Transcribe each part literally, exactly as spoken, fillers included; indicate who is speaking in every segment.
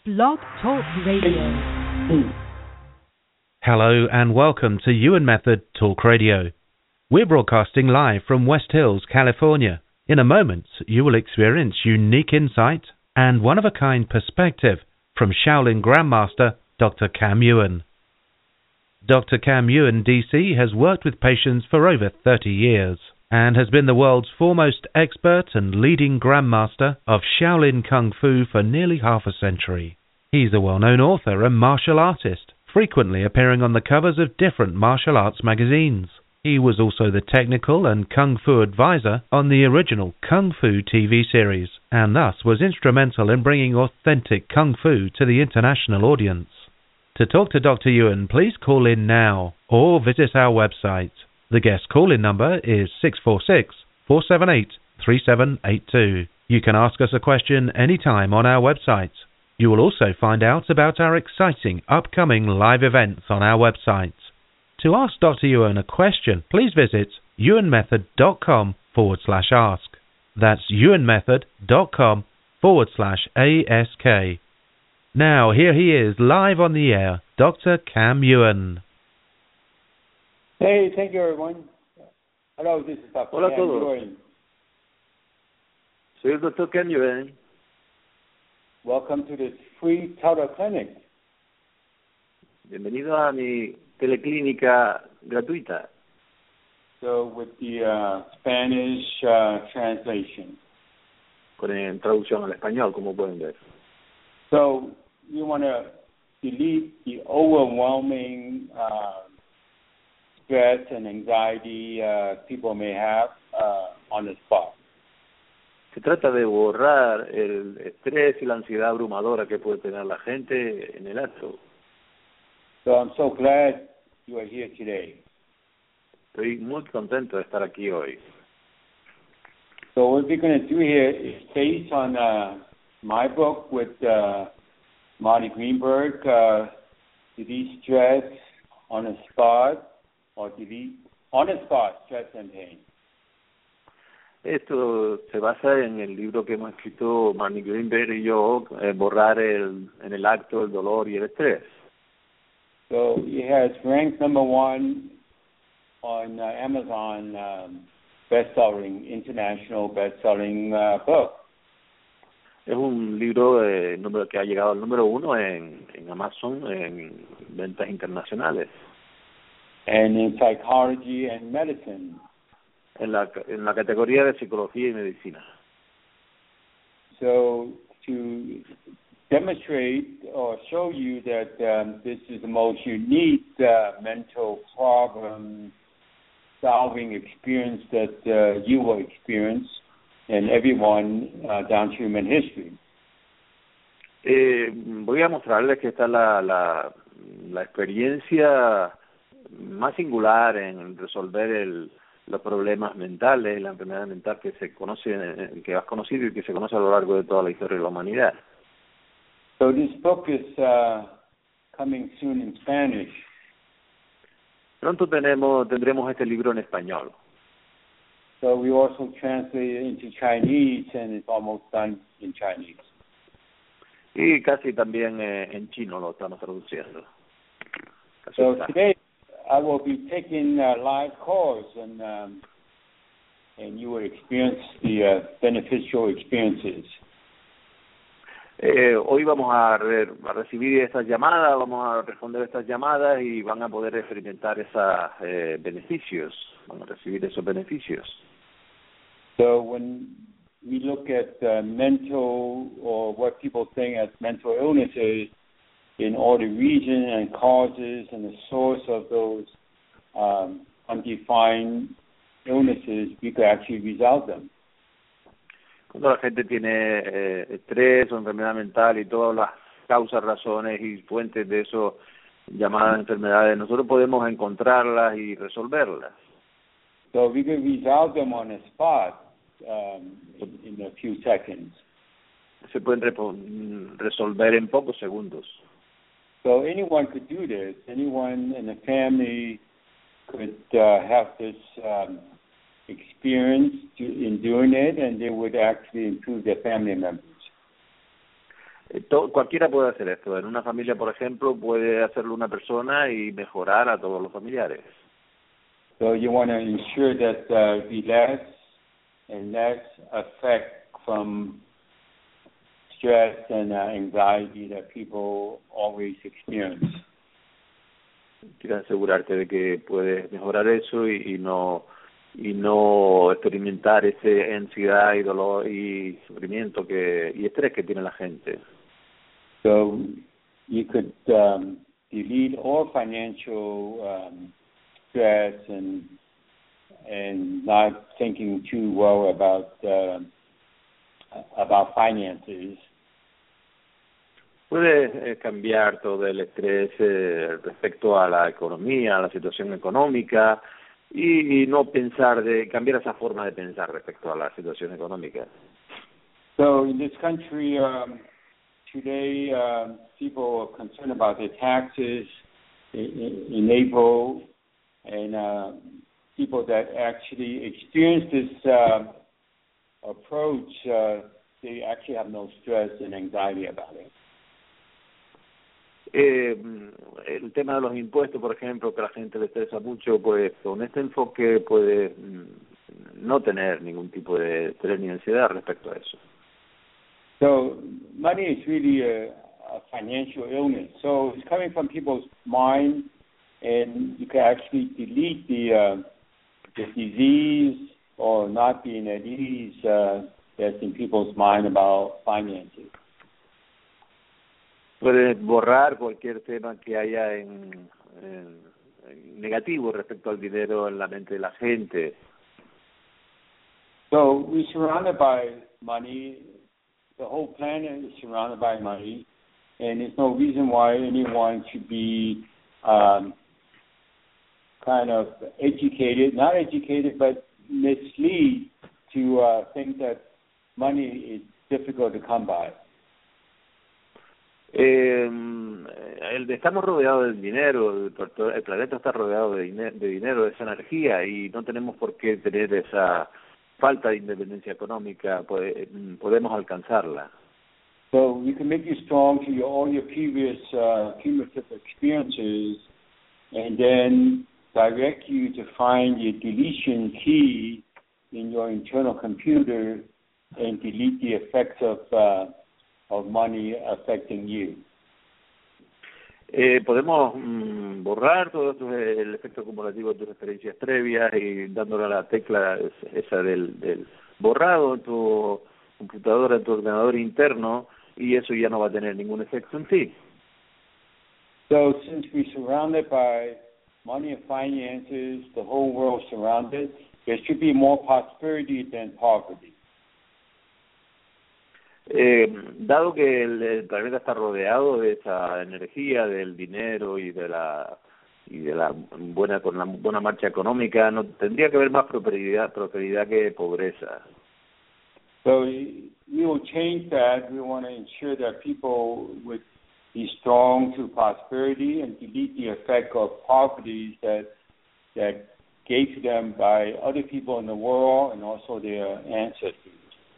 Speaker 1: Blog Talk Radio.
Speaker 2: Hello and welcome to Ewan Method Talk Radio. We're broadcasting live from West Hills, California. In a moment, you will experience unique insight and one-of-a-kind perspective from Shaolin Grandmaster Doctor Cam Ewan. Doctor Cam Ewan, D C, has worked with patients for over thirty years and has been the world's foremost expert and leading Grandmaster of Shaolin Kung Fu for nearly half a century. He's a well-known author and martial artist, frequently appearing on the covers of different martial arts magazines. He was also the technical and Kung Fu advisor on the original Kung Fu T V series, and thus was instrumental in bringing authentic Kung Fu to the international audience. To talk to Doctor Ewan, please call in now or visit our website. The guest call-in number is six four six, four seven eight, three seven eight two. You can ask us a question anytime on our website. You will also find out about our exciting upcoming live events on our website. To ask Doctor Ewan a question, please visit ewanmethod.com forward slash ask. That's ewanmethod.com forward slash ASK. Now, here he is, live on the air, Doctor Cam Ewan.
Speaker 3: Hey, thank you, everyone. Hello, this is Doctor
Speaker 4: Hola a
Speaker 3: Cam
Speaker 4: todos.
Speaker 3: Ewan.
Speaker 4: Soy el doctor Cam Ewan.
Speaker 3: Welcome to this free teleclinic.
Speaker 4: Bienvenido a mi teleclínica gratuita.
Speaker 3: So, with the uh, Spanish uh, translation.
Speaker 4: Con eh, traducción al español, como pueden ver.
Speaker 3: So, we want to delete the overwhelming uh, stress and anxiety uh, people may have uh, on the spot.
Speaker 4: Se trata de borrar el estrés y la ansiedad abrumadora que puede tener la gente en el acto.
Speaker 3: So, I'm so glad you are here today.
Speaker 4: Estoy muy contento de estar aquí hoy.
Speaker 3: So, what we're going to do here is based on uh, my book with uh, Marty Greenberg, uh, Delete Stress on the Spot, or Delete on the Spot Stress and Pain.
Speaker 4: Esto se basa en el libro que hemos escrito Marty Greenberg y yo, eh, borrar el, en el acto el dolor y el estrés.
Speaker 3: So it has ranked number one on uh, Amazon um, best-selling, international best-selling uh, book.
Speaker 4: Es un libro eh, número que ha llegado al número uno en, en Amazon en ventas internacionales.
Speaker 3: And in psychology and medicine.
Speaker 4: En la, en la categoría de psicología y medicina.
Speaker 3: So to demonstrate or show you that um, this is the most unique uh, mental problem solving experience that uh, you will experience and everyone uh, down to human history.
Speaker 4: Eh, voy a mostrarles que esta es la, la, la experiencia más singular en resolver el, los problemas mentales, la enfermedad mental que se conoce, que has conocido y que se conoce a lo largo de toda la historia de la humanidad.
Speaker 3: So this book is uh, coming soon in Spanish.
Speaker 4: Pronto tenemos tendremos este libro en español.
Speaker 3: So we also translate it into Chinese, and it's almost done in Chinese.
Speaker 4: Y casi también eh, en chino lo estamos traduciendo. Casi
Speaker 3: So
Speaker 4: está.
Speaker 3: today I will be taking uh, live calls, and um, and you will experience the uh, beneficial experiences.
Speaker 4: Eh, hoy vamos a, re, a recibir estas llamadas, vamos a responder estas llamadas y van a poder experimentar esos eh, beneficios, van a recibir esos beneficios.
Speaker 3: So when we look at uh, mental, or what people think as mental illnesses, in all the region and causes and the source of those um, undefined illnesses, we could actually resolve them.
Speaker 4: Cuando la gente tiene eh, estrés o enfermedad mental y todas las causas, razones y fuentes de eso llamadas enfermedades, nosotros podemos encontrarlas y resolverlas.
Speaker 3: So we can resolve them on the spot um, in, in a few seconds.
Speaker 4: Se pueden repo- resolver en pocos segundos.
Speaker 3: So anyone could do this. Anyone in the family could uh, have this um, experience to, in doing it, and they would actually improve their family members.
Speaker 4: Eh, to, cualquiera puede hacer esto. En una familia, por ejemplo, puede hacerlo una persona y mejorar a todos los familiares.
Speaker 3: So you want to ensure that uh, the less and less effect from stress and uh, anxiety that people always experience.
Speaker 4: Quieres asegurarte de que puedes mejorar eso y, y no y no experimentar ese ansiedad y dolor y sufrimiento que y estrés que tiene la gente.
Speaker 3: So you could um, delete all financial um, stress and and not thinking too well about uh, about finances.
Speaker 4: Puedes eh, cambiar todo el estrés eh, respecto a la economía, a la situación económica y, y no pensar de cambiar esa forma de pensar respecto a la situación económica.
Speaker 3: So in this country um, today, uh, people are concerned about their taxes in, in April, and uh, people that actually experience this uh, approach, uh, they actually have no stress and anxiety about it.
Speaker 4: Eh, el tema de los impuestos, por ejemplo, que a la gente le estresa mucho, pues con este enfoque puede no tener ningún tipo de estrés ni ansiedad respecto a eso.
Speaker 3: So money is really a, a financial illness. So it's coming from people's mind, and you can actually delete the uh, the disease or not being at ease uh, that's in people's mind about finances.
Speaker 4: Puedes borrar cualquier tema que haya en, en, en negativo respecto al dinero en la mente de la gente.
Speaker 3: So we're surrounded by money. The whole planet is surrounded by money, and there's no reason why anyone should be um, kind of educated, not educated, but mislead to uh, think that money is difficult to come by.
Speaker 4: Eh, el, estamos rodeados del dinero, el, el planeta está rodeado de, diner, de dinero, de esa energía, y no tenemos por qué tener esa falta de independencia económica, pues, podemos alcanzarla.
Speaker 3: So you can make you strong to your, all your previous uh, cumulative experiences, and then direct you to find your deletion key in your internal computer and delete the effects of uh, of money affecting you.
Speaker 4: Eh, podemos mm, borrar todo esto, el efecto acumulativo de tus experiencias previas y dándole a la tecla esa del, del borrado en tu computadora, en tu ordenador interno, y eso ya no va a tener ningún efecto en ti.
Speaker 3: So since we're surrounded by money and finances, the whole world surrounded, there should be more prosperity than poverty.
Speaker 4: Eh, dado que el, el planeta está rodeado de esa energía del dinero y de la y de la buena con la buena marcha económica, no tendría que haber más prosperidad prosperidad que pobreza.
Speaker 3: So we will change that. We want to ensure that people would be strong to prosperity and delete the effect of poverty that that gave to them by other people in the world and also their ancestors.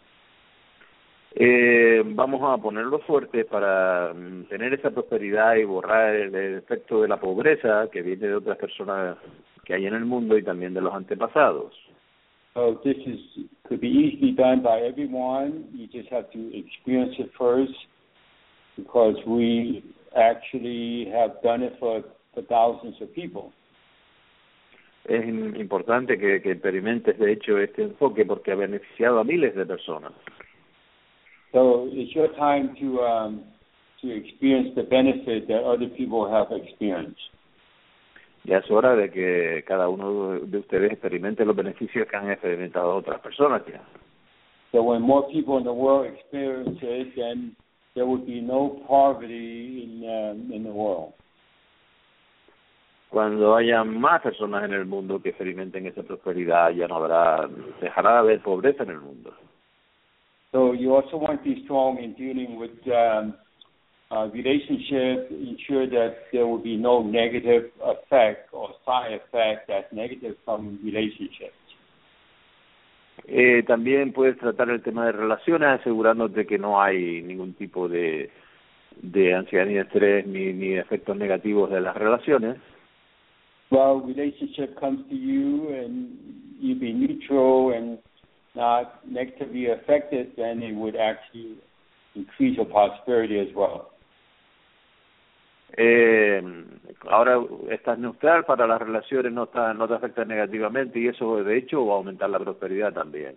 Speaker 4: Eh, vamos a ponerlo fuerte para tener esa prosperidad y borrar el, el efecto de la pobreza que viene de otras personas que hay en el mundo y también de los antepasados.
Speaker 3: So this is could be easily done by everyone. You just have to experience it first, because we actually have done it for, for thousands of people.
Speaker 4: Es importante que, que experimentes de hecho este enfoque porque ha beneficiado a miles de personas.
Speaker 3: So it's your time to um, to experience the benefit that other people have experienced.
Speaker 4: Ya es hora de que cada uno de ustedes experimente los beneficios que han experimentado otras personas ya.
Speaker 3: So when more people in the world experience it, then there would be no poverty in um, in the world.
Speaker 4: Cuando haya más personas en el mundo que experimenten esa prosperidad, ya no habrá, dejará de haber pobreza en el mundo.
Speaker 3: So you also want to be strong in dealing with um, uh, relationships, ensure that there will be no negative effect or side effect that's negative from relationships.
Speaker 4: Eh, también puedes tratar el tema de relaciones asegurándote que no hay ningún tipo de de ansiedad ni de estrés ni, ni de efectos negativos de las relaciones.
Speaker 3: Well, relationship comes to you and you be neutral and not negatively affected, then it would actually increase your prosperity as well.
Speaker 4: Eh, ahora estás neutral para las relaciones, no está, no te afecta negativamente y eso de hecho va a aumentar la prosperidad también.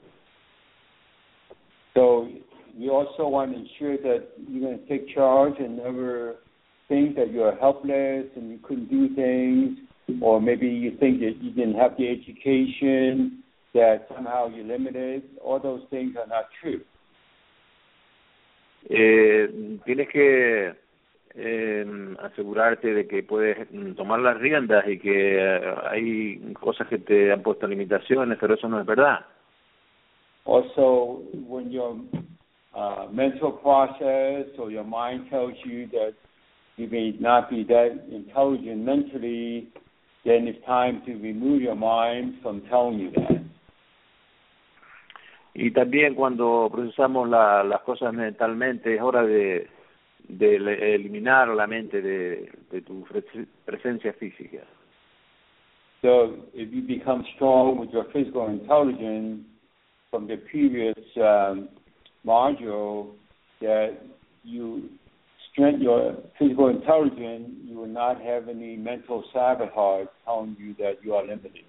Speaker 3: So we also want to ensure that you're going to take charge and never think that you're helpless and you couldn't do things, or maybe you think that you didn't have the education, that somehow you're limited. All those things are not true.
Speaker 4: Eh, tienes que eh, asegurarte de que puedes tomar las riendas y que eh, hay cosas que te han puesto limitaciones, pero eso no es verdad.
Speaker 3: Also, when your uh, mental process or your mind tells you that you may not be that intelligent mentally, then it's time to remove your mind from telling you that.
Speaker 4: Y también cuando procesamos la, las cosas mentalmente es hora de, de eliminar la mente de, de tu presencia física.
Speaker 3: So if you become strong with your physical intelligence from the previous um, module, that you strengthen your physical intelligence, you will not have any mental sabotage telling you that you are limited.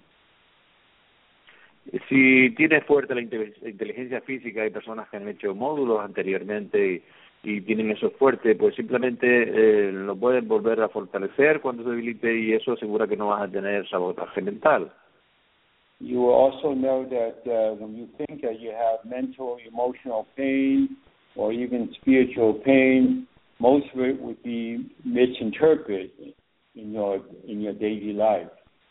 Speaker 4: Si tienes fuerte la inteligencia física, hay personas que han hecho módulos anteriormente y, y tienen eso fuerte, pues simplemente eh, lo pueden volver a fortalecer cuando se debilite y eso asegura que no vas a tener sabotaje mental.
Speaker 3: You will also know that uh, when you think that you have mental, emotional pain or even spiritual pain, most of it would be misinterpreted in your in your daily life.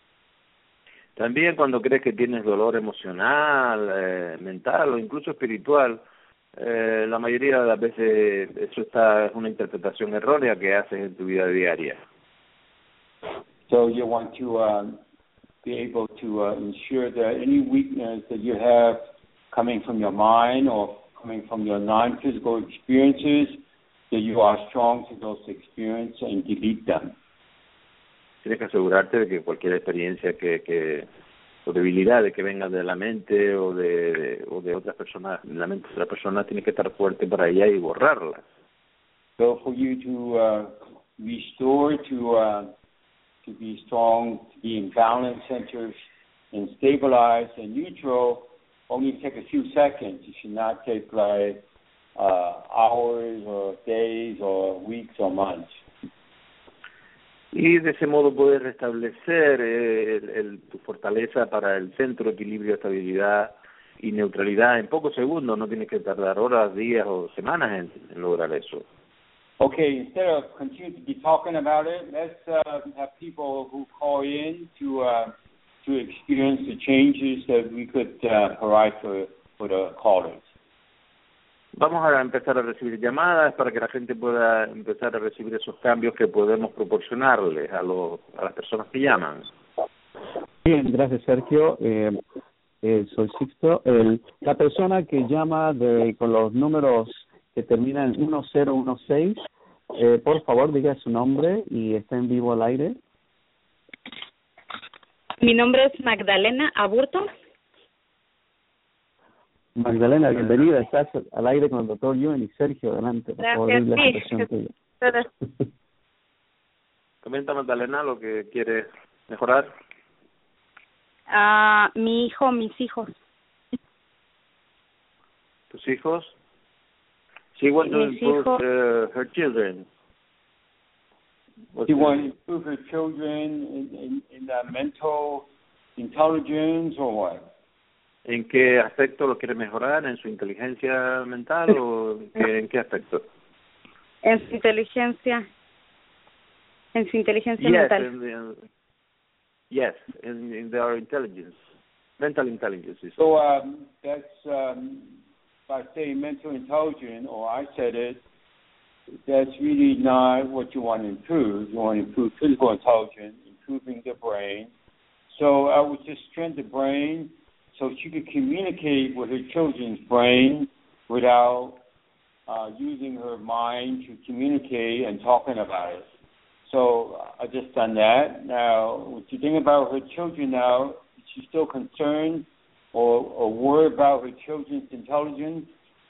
Speaker 4: También cuando crees que tienes dolor emocional, eh, mental o incluso espiritual, eh, la mayoría de las veces eso está es una interpretación errónea que haces en tu vida diaria.
Speaker 3: So you want to um, be able to uh, ensure that any weakness that you have coming from your mind or coming from your non-physical experiences, that you are strong to those experiences and delete them.
Speaker 4: Tienes que asegurarte de que cualquier experiencia que, que o debilidad de que venga de la mente o de, de o de otras personas, la mente de otra persona tiene que estar fuerte para ella y borrarla.
Speaker 3: So for you to uh, restore, to uh, to be strong, to be in balance centers and stabilized and neutral, only take a few seconds. It should not take like uh, hours or days or weeks or months.
Speaker 4: Y de ese modo puedes restablecer eh, el, el, tu fortaleza para el centro, equilibrio, estabilidad y neutralidad en pocos segundos. No tienes que tardar horas, días o semanas en, en lograr eso.
Speaker 3: Okay, instead of continue to be talking about it, let's uh, have people who call in to uh, to experience the changes that we could uh, provide for, for the callers.
Speaker 4: Vamos a empezar a recibir llamadas para que la gente pueda empezar a recibir esos cambios que podemos proporcionarles a, los, a las personas que llaman.
Speaker 5: Bien, gracias Sergio. Eh, eh, soy Sixto. El, la persona que llama de, con los números que terminan en uno cero uno seis, eh, por favor diga su nombre y está en vivo al aire.
Speaker 6: Mi nombre es Magdalena Aburto.
Speaker 5: Magdalena, bienvenida. Estás al aire con el doctor Yuen y Sergio. Adelante, por favor,
Speaker 6: Gracias,
Speaker 5: la
Speaker 6: sí.
Speaker 5: situación tuya.
Speaker 4: Comenta, Magdalena, lo que quieres mejorar.
Speaker 6: Ah, mi hijo, mis hijos.
Speaker 4: ¿Tus hijos? She wants to
Speaker 6: Mis
Speaker 4: improve
Speaker 6: hijos.
Speaker 4: uh, her children.
Speaker 3: You want to improve your children in, in, in their mental intelligence or what?
Speaker 4: ¿En qué aspecto lo quiere mejorar? ¿En su inteligencia mental o en qué, en qué aspecto?
Speaker 6: En su inteligencia. En su inteligencia
Speaker 4: Yes,
Speaker 6: mental.
Speaker 4: in the, uh, yes, in, in their intelligence, mental intelligence.
Speaker 3: So um, that's, um, by saying mental intelligence, or I said it, that's really not what you want to improve. You want to improve physical intelligence, improving the brain. So I would just strengthen the brain so she could communicate with her children's brain without uh, using her mind to communicate and talking about it. So I just done that. Now, what you think about her children now, is she still concerned or, or worried about her children's intelligence?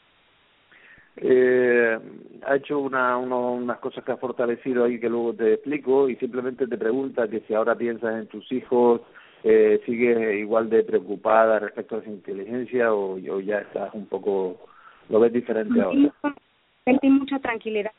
Speaker 4: Eh, ha hecho una, uno, unas cosas que ha fortalecido ahí que luego te explico y simplemente te pregunta que si ahora piensas en tus hijos, eh, sigues igual de preocupada respecto a su inteligencia o, o ya estás un poco, lo ves diferente ahora.
Speaker 6: Sentí mucha tranquilidad.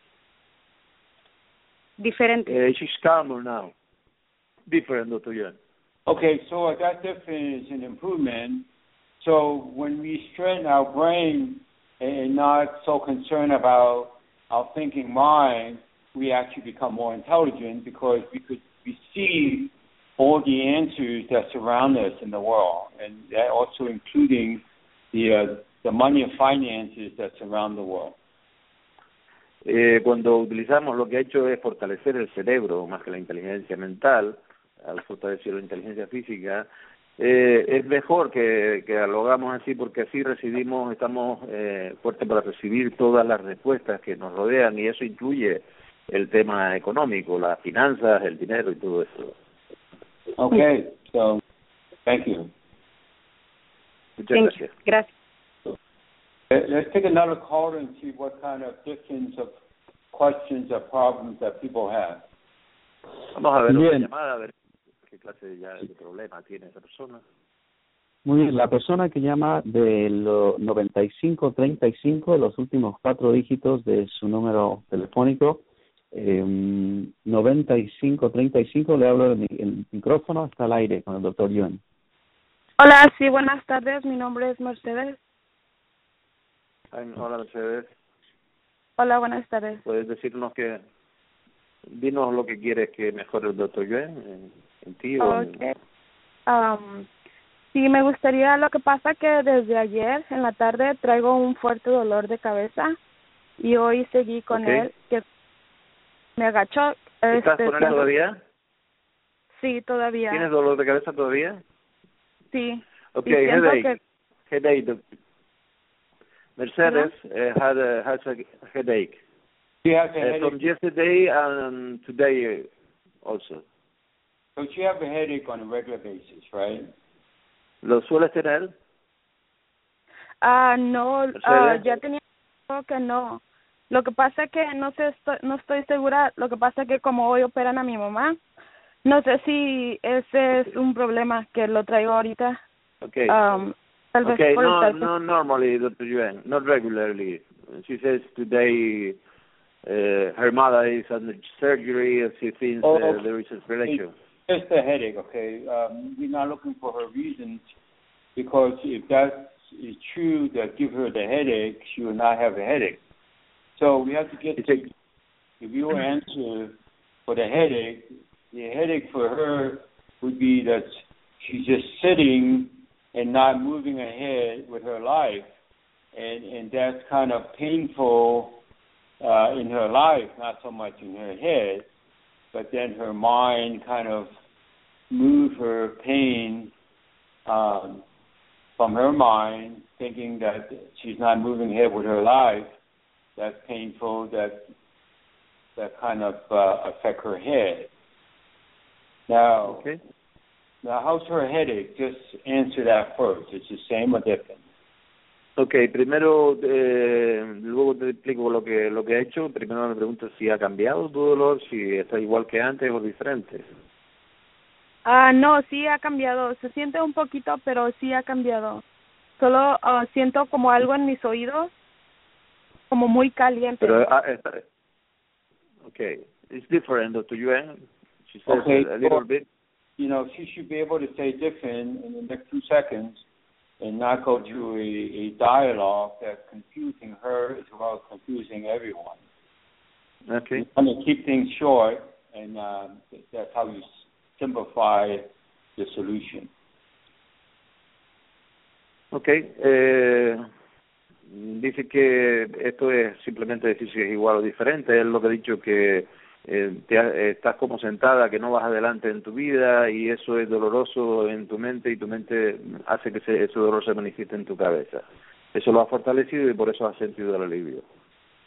Speaker 6: Diferente.
Speaker 4: Uh, she's calmer now. Different, Doctor Yuan.
Speaker 3: Okay, so that difference is an improvement. So when we straighten our brain and not so concerned about our thinking mind, we actually become more intelligent because we could receive all the answers that surround us in the world, and that also including the uh, the money and finances that surround the world.
Speaker 4: Eh, cuando utilizamos, lo que ha hecho es fortalecer el cerebro más que la inteligencia mental, al fortalecer la inteligencia física, eh, es mejor que, que lo hagamos así porque así recibimos, estamos eh, fuertes para recibir todas las respuestas que nos rodean y eso incluye el tema económico, las finanzas, el dinero y todo eso.
Speaker 3: Okay, so thank you.
Speaker 4: Muchas
Speaker 6: Thank
Speaker 4: gracias.
Speaker 6: you. Gracias.
Speaker 3: Let's take another caller and see what kind of difference of questions or problems that people have.
Speaker 4: Vamos a ver
Speaker 5: Bien.
Speaker 4: otra llamada, a ver qué clase de, ya, de problema tiene esa persona.
Speaker 5: Muy bien, la persona que llama del noventa y cinco treinta y cinco, los últimos cuatro dígitos de su número telefónico, eh, noventa y cinco treinta y cinco, le hablo en el micrófono, está al aire con el doctor Yuan.
Speaker 6: Hola, sí, buenas tardes. Mi nombre es Mercedes.
Speaker 4: Ay, hola, Mercedes.
Speaker 6: Hola, buenas tardes.
Speaker 4: ¿Puedes decirnos que, dinos lo que quieres que mejore el doctor Yuan en, en ti o en...
Speaker 6: Okay. Um, sí, me gustaría, lo que pasa que desde ayer en la tarde traigo un fuerte dolor de cabeza y hoy seguí con
Speaker 4: Okay.
Speaker 6: él, que me agachó.
Speaker 4: ¿Estás
Speaker 6: este,
Speaker 4: con él todavía?
Speaker 6: Sí, todavía.
Speaker 4: ¿Tienes dolor de cabeza todavía?
Speaker 6: Sí.
Speaker 4: Okay,
Speaker 6: Y siento
Speaker 4: headache.
Speaker 6: que-
Speaker 4: Headache. doc- Mercedes uh, had a, has a headache.
Speaker 3: She has a
Speaker 4: Uh,
Speaker 3: headache.
Speaker 4: from yesterday and today also.
Speaker 3: So she has a headache on a regular basis, right?
Speaker 4: ¿Lo sueles tener?
Speaker 6: Ah, no, ah,
Speaker 4: Mercedes.
Speaker 6: ya tenía tiempo que no. Lo que pasa que no sé, estoy, no estoy segura. Lo que pasa que como hoy operan a mi mamá, no sé si ese es un problema que lo traigo ahorita.
Speaker 4: Okay.
Speaker 6: Um, tal vez
Speaker 4: Okay,
Speaker 6: por
Speaker 4: no,
Speaker 6: estar-
Speaker 4: no normally, Doctor Yuan, not regularly. She says today uh, her mother is under surgery and she thinks
Speaker 3: Oh,
Speaker 4: uh,
Speaker 3: okay.
Speaker 4: there is a relation.
Speaker 3: Just a headache, okay? Um, we're not looking for her reasons because if that is true that give her the headache, she will not have a headache. So we have to get
Speaker 4: It's
Speaker 3: to
Speaker 4: a-
Speaker 3: the real answer for the headache. The headache for her would be that she's just sitting and not moving ahead with her life, and and that's kind of painful uh, in her life, not so much in her head, but then her mind kind of move her pain um, from her mind, thinking that she's not moving ahead with her life. That's painful. That that kind of uh, affect her head. Now,
Speaker 4: Okay.
Speaker 3: now, how's her headache? Just answer that first. It's the same or different?
Speaker 4: Okay, primero, eh, luego te explico lo que lo que ha hecho. Primero me pregunto si ha cambiado tu dolor, si está igual que antes o diferente.
Speaker 6: Ah, no, sí ha cambiado. Se siente un poquito, pero sí ha cambiado. Solo ah, siento como algo en mis oídos, como muy caliente.
Speaker 4: Pero, ah, está, okay, it's different, Doctor Yuan. She says
Speaker 3: Okay,
Speaker 4: a, a little
Speaker 3: well,
Speaker 4: bit.
Speaker 3: You know, she should be able to say different in the next two seconds and not go through a, a dialogue that's confusing her as well as confusing everyone.
Speaker 4: Okay.
Speaker 3: You want to keep things short, and uh, that's how you simplify the solution.
Speaker 4: Okay. Eh, dice que esto es simplemente decir si es igual o diferente. Es lo que ha dicho que eh, te ha- estás como sentada, que no vas adelante en tu vida y eso es doloroso en tu mente y tu mente hace que ese, ese dolor se manifieste en tu cabeza. Eso lo ha fortalecido y por eso has sentido el alivio.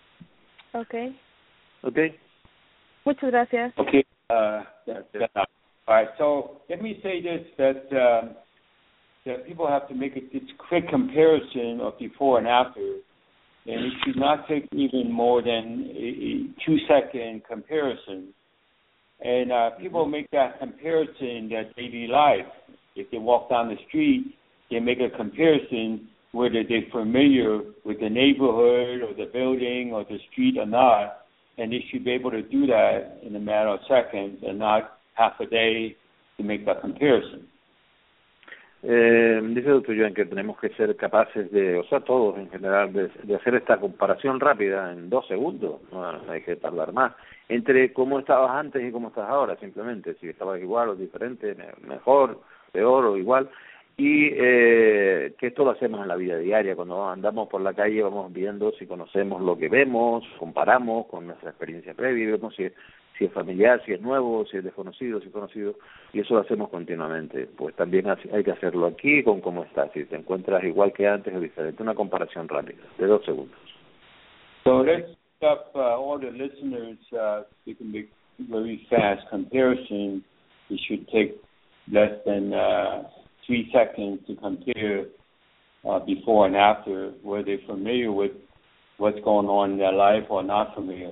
Speaker 6: Okay.
Speaker 4: Okay.
Speaker 6: Muchas gracias.
Speaker 3: Okay. Uh, that, that, all right. So let me say this: that um, that people have to make a this quick comparison of before and after, and it should not take even more than a, a two-second comparison. And uh, people make that comparison in their daily life. If they walk down the street, they make a comparison whether they're familiar with the neighborhood or the building or the street or not. And they should be able to do that in a matter of seconds and not half a day to make that comparison.
Speaker 4: Eh, dice el doctor Joan que tenemos que ser capaces de, o sea, todos en general, de, de hacer esta comparación rápida en dos segundos, no hay que tardar más, entre cómo estabas antes y cómo estás ahora, simplemente, si estabas igual o diferente, mejor, peor o igual, y eh, que esto lo hacemos en la vida diaria, cuando andamos por la calle vamos viendo si conocemos lo que vemos, comparamos con nuestra experiencia previa, vemos si, si es familiar, si es nuevo, si es desconocido, si es conocido, y eso lo hacemos continuamente. Pues también hay que hacerlo aquí con cómo estás, si te encuentras igual que antes o diferente, una comparación rápida, de dos segundos.
Speaker 3: So let's stop uh, all the listeners, uh, you can make very fast comparison. It should take less than uh, three seconds to compare uh, before and after, whether they're familiar with what's going on in their life or not familiar.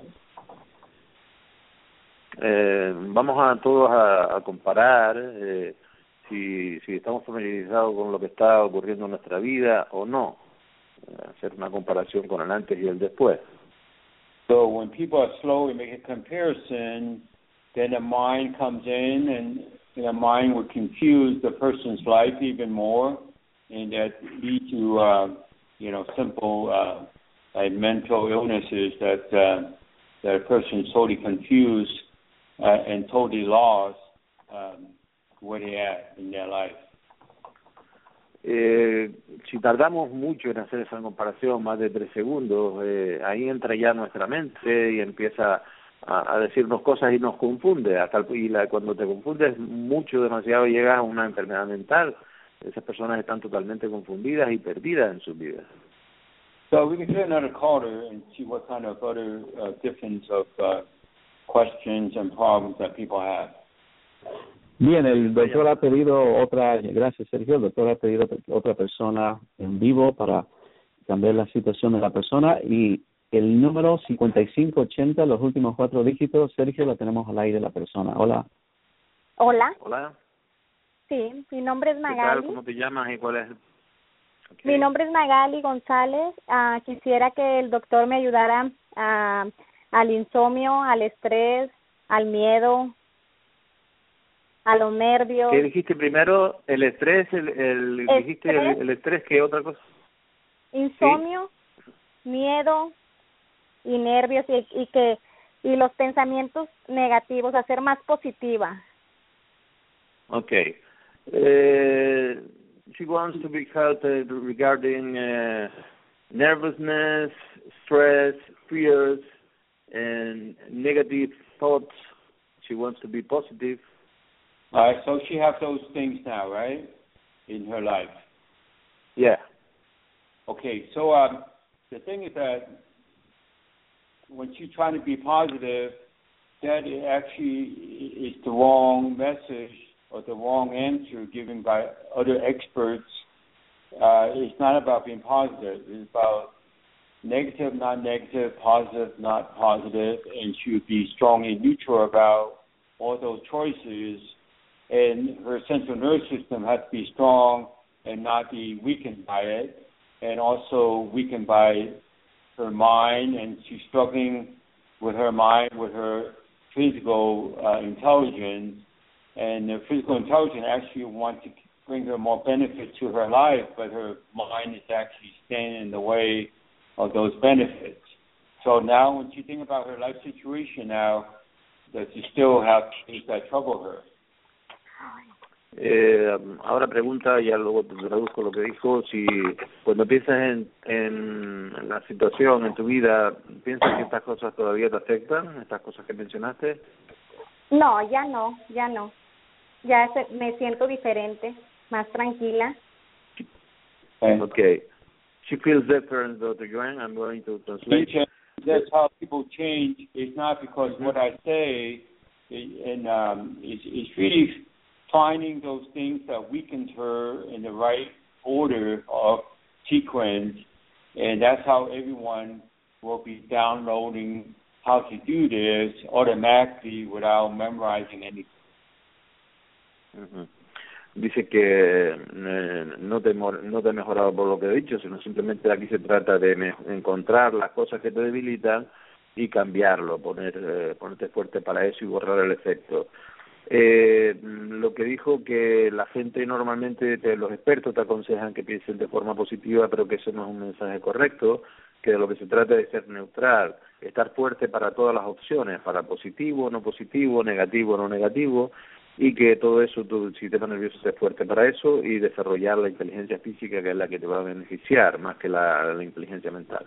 Speaker 4: Eh, vamos a todos a, a comparar eh, si, si estamos familiarizados con lo que está ocurriendo en nuestra vida o no, eh, hacer una comparación con el antes y el después.
Speaker 3: So when people are slow and make a comparison, then the mind comes in and the mind would confuse the person's life even more, and that lead to uh, you know simple uh, like mental illnesses that uh, that a person is totally confused uh, and totally lost um, where they at in their life.
Speaker 4: Eh, si tardamos mucho en hacer esa comparación, más de tres segundos, eh, ahí entra ya nuestra mente y empieza a, a decirnos cosas y nos confunde. Hasta el, y la, cuando te confundes mucho, demasiado, llegas a una enfermedad mental. Esas personas están totalmente confundidas y perdidas en sus vidas.
Speaker 3: So we can do another caller and see what kind of other uh, difference of uh, questions and problems that people have.
Speaker 5: Bien, el doctor ha pedido otra, gracias Sergio, el doctor ha pedido otra persona en vivo para cambiar la situación de la persona y el número cincuenta y cinco ochenta, los últimos cuatro dígitos, Sergio, la tenemos al aire la persona. Hola.
Speaker 7: Hola.
Speaker 4: Hola.
Speaker 7: Sí, mi nombre es
Speaker 4: ¿Qué
Speaker 7: Magali.
Speaker 4: tal? ¿Cómo te llamas y cuál es? Okay.
Speaker 7: Mi nombre es Magali González. Uh, quisiera que el doctor me ayudara uh, al insomnio, al estrés, al miedo, a los nervios.
Speaker 4: ¿Qué dijiste primero? ¿El estrés? El, el,
Speaker 7: ¿Estrés?
Speaker 4: ¿Dijiste el, el estrés? ¿Qué otra cosa?
Speaker 7: Insomnio, ¿sí? Miedo y nervios y, y que y los pensamientos negativos, a ser más positiva.
Speaker 4: Okay. Uh, she wants to be helped regarding uh, nervousness, stress, fears, and negative thoughts. She wants to be positive.
Speaker 3: All right, so she has those things now, right, in her life?
Speaker 4: Yeah.
Speaker 3: Okay, so um, the thing is that when she's trying to be positive, that actually is the wrong message or the wrong answer given by other experts. Uh, it's not about being positive. It's about negative, not negative, positive, not positive, and she would be strongly neutral about all those choices. And her central nervous system has to be strong and not be weakened by it, and also weakened by her mind, and she's struggling with her mind, with her physical uh, intelligence, and the physical intelligence actually wants to bring her more benefit to her life, but her mind is actually standing in the way of those benefits. So now when she thinks about her life situation now, that she still have things that trouble her.
Speaker 4: Eh, ahora pregunta, ya luego te traduzco lo que dijo, si cuando piensas en, en la situación en tu vida, ¿piensas que estas cosas todavía te afectan, estas cosas que mencionaste?
Speaker 7: No, ya no, ya no. Ya se, me siento diferente, más tranquila.
Speaker 4: Okay. She feels different, Doctor Joan. I'm going to translate.
Speaker 3: that's how people change. It's not because what I say, and um, it's, it's really finding those things that weakens her in the right order of sequence, and that's how everyone will be downloading how to do this automatically without memorizing anything.
Speaker 4: Uh-huh. Dice que eh, no, te, no te he mejorado por lo que he dicho, sino simplemente aquí se trata de me encontrar las cosas que te debilitan y cambiarlo, poner eh, ponerte fuerte para eso y borrar el efecto. Eh, lo que dijo que la gente normalmente, te, los expertos te aconsejan que piensen de forma positiva, pero que eso no es un mensaje correcto, que de lo que se trata es de ser neutral, estar fuerte para todas las opciones, para positivo, no positivo, negativo, no negativo, y que todo eso, tu sistema nervioso esté fuerte para eso y desarrollar la inteligencia física, que es la que te va a beneficiar más que la, la inteligencia mental.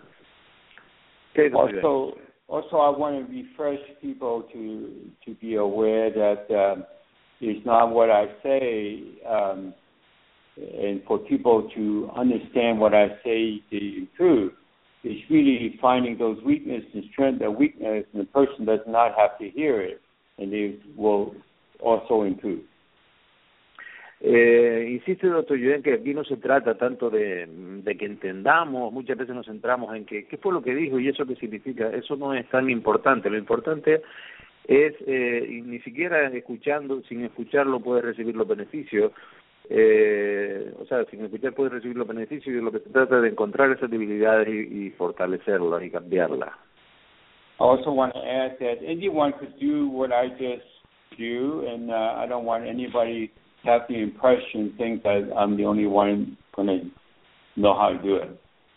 Speaker 3: Also, also, I want to refresh people to to be aware that um, it's not what I say, um, and for people to understand what I say to improve. It's really finding those weaknesses and strength and weakness, and the person does not have to hear it, and they will also improve.
Speaker 4: Eh, insiste, doctor Yuen, que aquí no se trata tanto de, de que entendamos, muchas veces nos centramos en que qué fue lo que dijo y eso qué significa. Eso no es tan importante. Lo importante es, eh, ni siquiera escuchando, sin escucharlo puedes recibir los beneficios. Eh, o sea, sin escuchar puedes recibir los beneficios, y lo que se trata es de encontrar esas debilidades y, y fortalecerlas y cambiarlas.
Speaker 3: I also want to add that anyone could do what I just do, and uh, I don't want anybody to have the impression, think that I'm the only one going to know how to do it.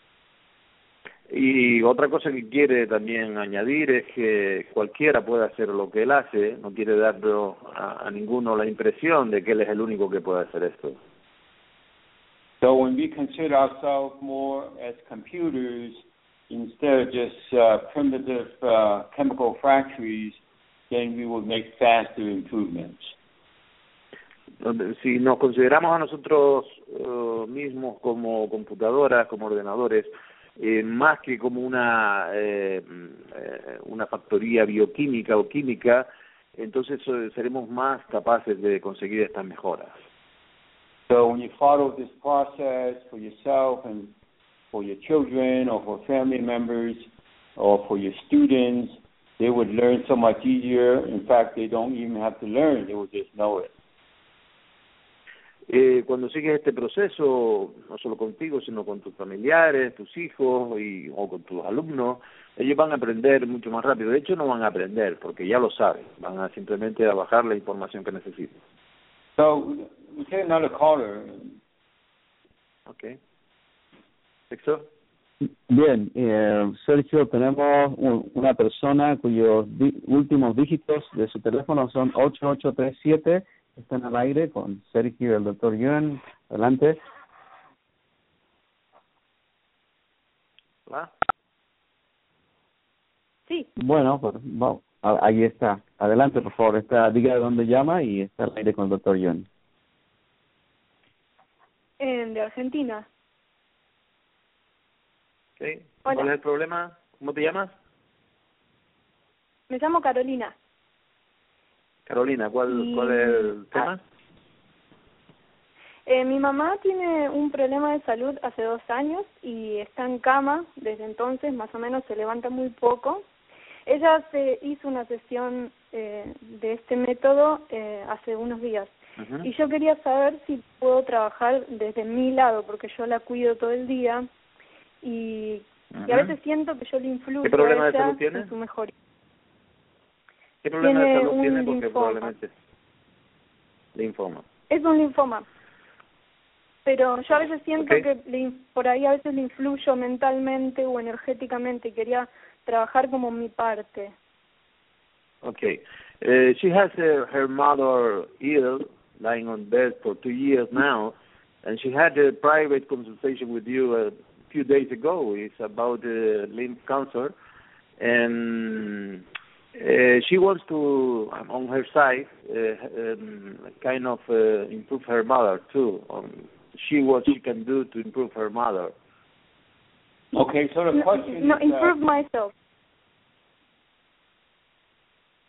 Speaker 4: Y otra cosa que quiere también añadir es que cualquiera puede hacer lo que él hace, no quiere dar a, a ninguno la impresión de que él es el único que puede hacer esto.
Speaker 3: So when we consider ourselves more as computers instead of just uh, primitive uh, chemical factories, then we will make faster improvements.
Speaker 4: Si nos consideramos a nosotros uh, mismos como computadoras, como ordenadores, eh, más que como una eh, una factoría bioquímica o química, entonces eh, seremos más capaces de conseguir estas mejoras.
Speaker 3: So when you follow this process for yourself and for your children or for family members or for your students, they would learn so much easier. In fact, they don't even have to learn, they would just know it.
Speaker 4: Eh, cuando sigues este proceso, no solo contigo, sino con tus familiares, tus hijos y, o con tus alumnos, ellos van a aprender mucho más rápido. De hecho, no van a aprender, porque ya lo saben. Van a simplemente a bajar la información que necesiten.
Speaker 3: So, we take another caller.
Speaker 4: Okay. Sexto.
Speaker 5: Bien, eh, Sergio, tenemos un, una persona cuyos di- últimos dígitos de su teléfono son ocho ocho tres siete. Están al aire con Sergio y el doctor Yuen. Adelante.
Speaker 4: ¿Va?
Speaker 7: Sí.
Speaker 5: Bueno, pues vamos, ahí está. Adelante, por favor. Está, diga de dónde llama y está al aire con el doctor Yuen.
Speaker 6: Eh, de Argentina.
Speaker 4: Okay.
Speaker 6: Hola.
Speaker 4: ¿Cuál es el problema? ¿Cómo te llamas?
Speaker 6: Me llamo Carolina.
Speaker 4: Carolina, ¿cuál,
Speaker 6: Y...
Speaker 4: cuál es el tema?
Speaker 6: Ah. Eh, mi mamá tiene un problema de salud hace dos años y está en cama desde entonces, más o menos se levanta muy poco. Ella se hizo una sesión eh, de este método eh, hace unos días. Uh-huh. Y yo quería saber si puedo trabajar desde mi lado, porque yo la cuido todo el día y, uh-huh. y a veces siento que yo le influyo
Speaker 4: ¿Qué problema
Speaker 6: a ella
Speaker 4: de salud tiene?
Speaker 6: en su mejoría.
Speaker 4: ¿Qué problema
Speaker 6: tiene
Speaker 4: de salud
Speaker 6: un
Speaker 4: tiene? Porque
Speaker 6: linfoma.
Speaker 4: probablemente linfoma.
Speaker 6: Es un linfoma. Pero yo a veces siento
Speaker 4: okay.
Speaker 6: que le, por ahí a veces le influyo mentalmente o energéticamente y quería trabajar como mi parte.
Speaker 4: Okay. Uh, she has her, her mother ill, lying on bed for two years now, and she had a private consultation with you a few days ago. It's about uh, lymph cancer, and uh, she wants to, on her side, uh, um, kind of uh, improve her mother too. Um, she what she can do to improve her mother.
Speaker 3: Okay, so the question
Speaker 6: no,
Speaker 3: is...
Speaker 6: No, improve
Speaker 3: uh,
Speaker 6: myself.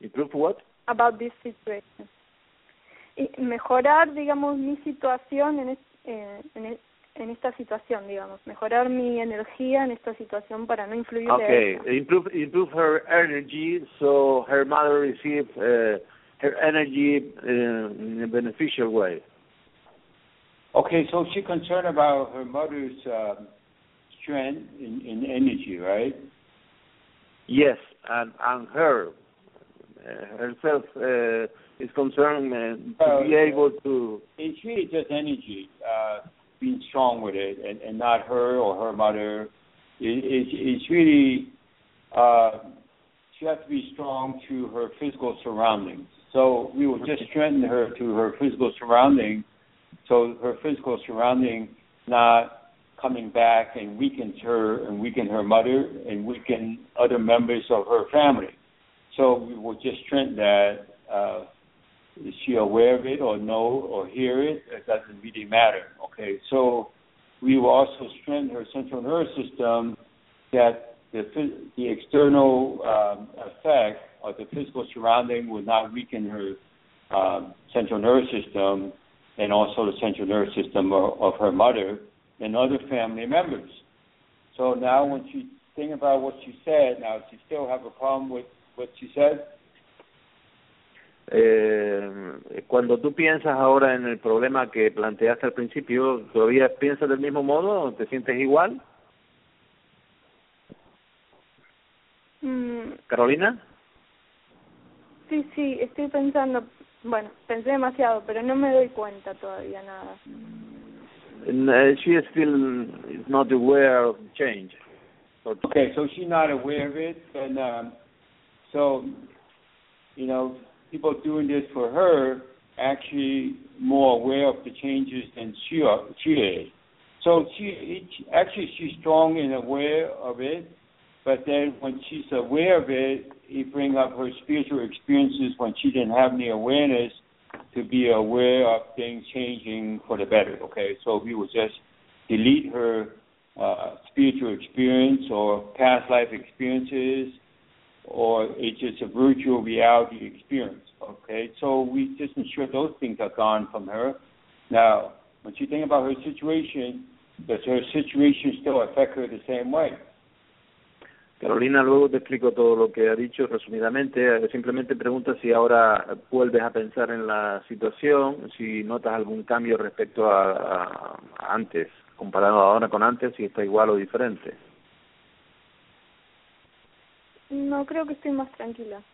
Speaker 4: Improve what?
Speaker 6: About this situation. Y mejorar, digamos, mi situación en, es, eh, en, es, en esta situación, digamos, mejorar mi energía en esta situación para no influir.
Speaker 4: Okay, improve improve her energy so her mother receives uh, her energy uh, in a beneficial way.
Speaker 3: Okay, so she's concerned about her mother's uh, strength in, in energy, right?
Speaker 4: Yes, and and her uh, herself uh, is concerned uh, to uh, be able to.
Speaker 3: It's really just energy, uh, being strong with it, and, and not her or her mother. It, it, it's really uh, she has to be strong to her physical surroundings. So we will just strengthen her to her physical surroundings, so her physical surrounding not coming back and weakens her and weaken her mother and weaken other members of her family. So we will just strengthen that. Uh, is she aware of it or know or hear it? It doesn't really matter. Okay, so we will also strengthen her central nervous system that the the external um, effect of the physical surrounding will not weaken her um, central nervous system and also the central nervous system of, of her mother and other family members. So now when she think about what she said, now does she still have a problem with what she said?
Speaker 4: Eh, cuando tú piensas ahora en el problema que planteaste al principio, ¿todavía piensas del mismo modo? ¿Te sientes igual?
Speaker 6: Mm.
Speaker 4: ¿Carolina?
Speaker 6: Sí, sí, estoy pensando, bueno, pensé demasiado, pero no me doy cuenta todavía nada.
Speaker 4: Uh, she is still is not aware of change.
Speaker 3: Okay, so she's not aware of it, and um, so, you know, people doing this for her actually more aware of the changes than she she is. So she actually she's strong and aware of it, but then when she's aware of it, it brings up her spiritual experiences when she didn't have any awareness to be aware of things changing for the better. Okay, so we will just delete her uh, spiritual experience or past life experiences, or it's just a virtual reality experience. Okay, so we just ensure those things are gone from her. Now, when you think about her situation, does her situation still affect her the same way?
Speaker 4: Carolina, luego te explico todo lo que ha dicho resumidamente. Simplemente pregunta si ahora vuelves a pensar en la situación, si notas algún cambio respecto a, a, a antes, comparado ahora con antes, si está igual o diferente.
Speaker 6: No, creo que estoy más tranquila.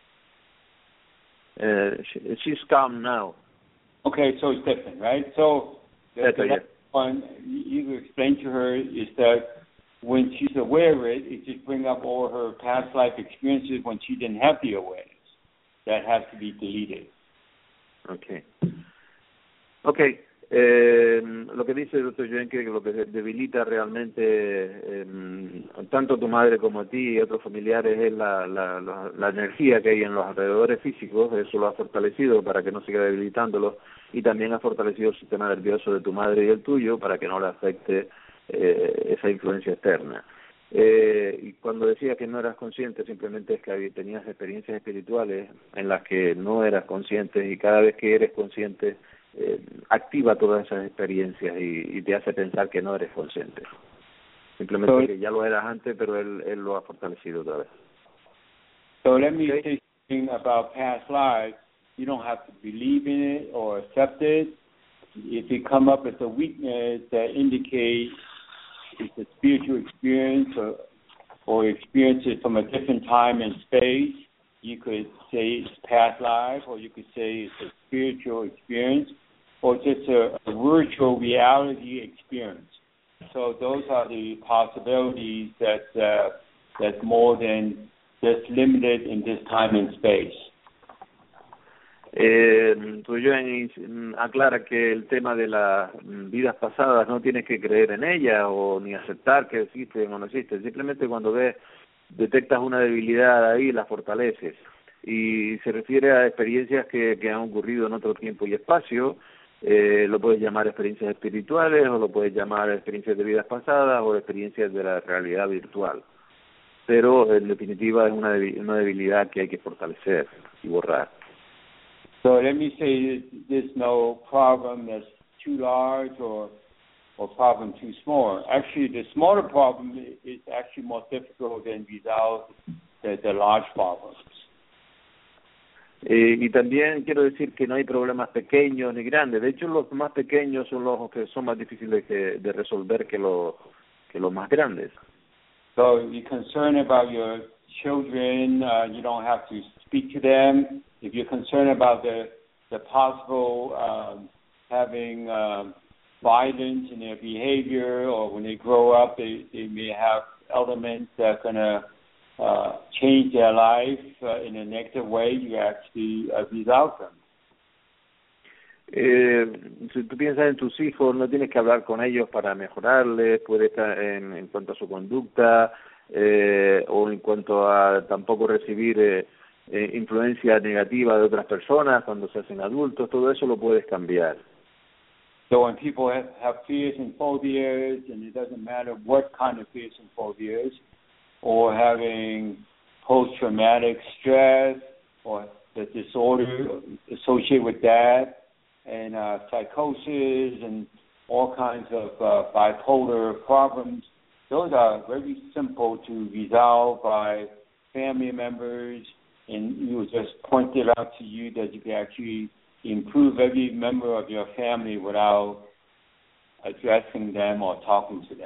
Speaker 4: Uh, she, she's calm now.
Speaker 3: Okay, so it's different, right? So the,
Speaker 4: Better,
Speaker 3: the next
Speaker 4: yeah.
Speaker 3: one you explain to her is that when she's aware of it, it just bring up all her past life experiences when she didn't have the awareness. That has to be deleted.
Speaker 4: Okay. Okay. Eh, lo que dice el doctor Joen, que lo que debilita realmente eh, tanto a tu madre como a ti y a otros familiares es la, la, la, la energía que hay en los alrededores físicos. Eso lo ha fortalecido para que no siga debilitándolo, y también ha fortalecido el sistema nervioso de tu madre y el tuyo para que no le afecte eh, esa influencia externa. Eh, y cuando decía que no eras consciente, simplemente es que tenías experiencias espirituales en las que no eras consciente, y cada vez que eres consciente Eh, activa todas esas experiencias y, y te hace pensar que no eres consciente. Simplemente so, que ya lo eras antes, pero él, él lo ha fortalecido otra vez.
Speaker 3: So let me say something about past lives. You don't have to believe in it or accept it. If it come up as a weakness that indicates it's a spiritual experience or, or experiences from a different time and space, you could say it's past life, or you could say it's a spiritual experience, or just a, a virtual reality experience. So those are the possibilities that uh, that's more than just limited in this time and space.
Speaker 4: Eh, Joen aclara que el tema de las vidas pasadas no tienes que creer en ellas o ni aceptar que existen o no existen. Simplemente cuando ves, detectas una debilidad ahí, la fortaleces. Y se refiere a experiencias que, que han ocurrido en otro tiempo y espacio. Eh, lo puedes llamar experiencias espirituales, o lo puedes llamar experiencias de vidas pasadas, o experiencias de la realidad virtual. pero en definitiva es una, debi- una debilidad que hay que fortalecer y borrar.
Speaker 3: So let me say there's no problem that's too large or or problem too small. Actually, the smaller problem is actually more difficult than resolve the, the large problems.
Speaker 4: Eh, y también quiero decir que no hay problemas pequeños ni grandes. De hecho, los más pequeños son los que son más difíciles que, de resolver que los que los más grandes.
Speaker 3: So if you're concerned about your children, uh, you don't have to speak to them. If you're concerned about the the possible um, having um, violence in their behavior, or when they grow up, they, they may have elements that are going to uh, change their life uh, in a negative way, you actually uh, resolve them.
Speaker 4: Eh, si tú piensas en tus hijos, no tienes que hablar con ellos para mejorarles, puede estar en, en cuanto a su conducta, eh, o en cuanto a tampoco recibir eh, eh, influencia negativa de otras personas cuando se hacen adultos, todo eso lo puedes cambiar.
Speaker 3: So when people have, have fears and phobias, and it doesn't matter what kind of fears and phobias, or having post-traumatic stress, or the disorder associated with that, and uh, psychosis, and all kinds of uh, bipolar problems, those are very simple to resolve by family members, and you will just point it out to you that you can actually improve every member of your family without addressing them or talking to them.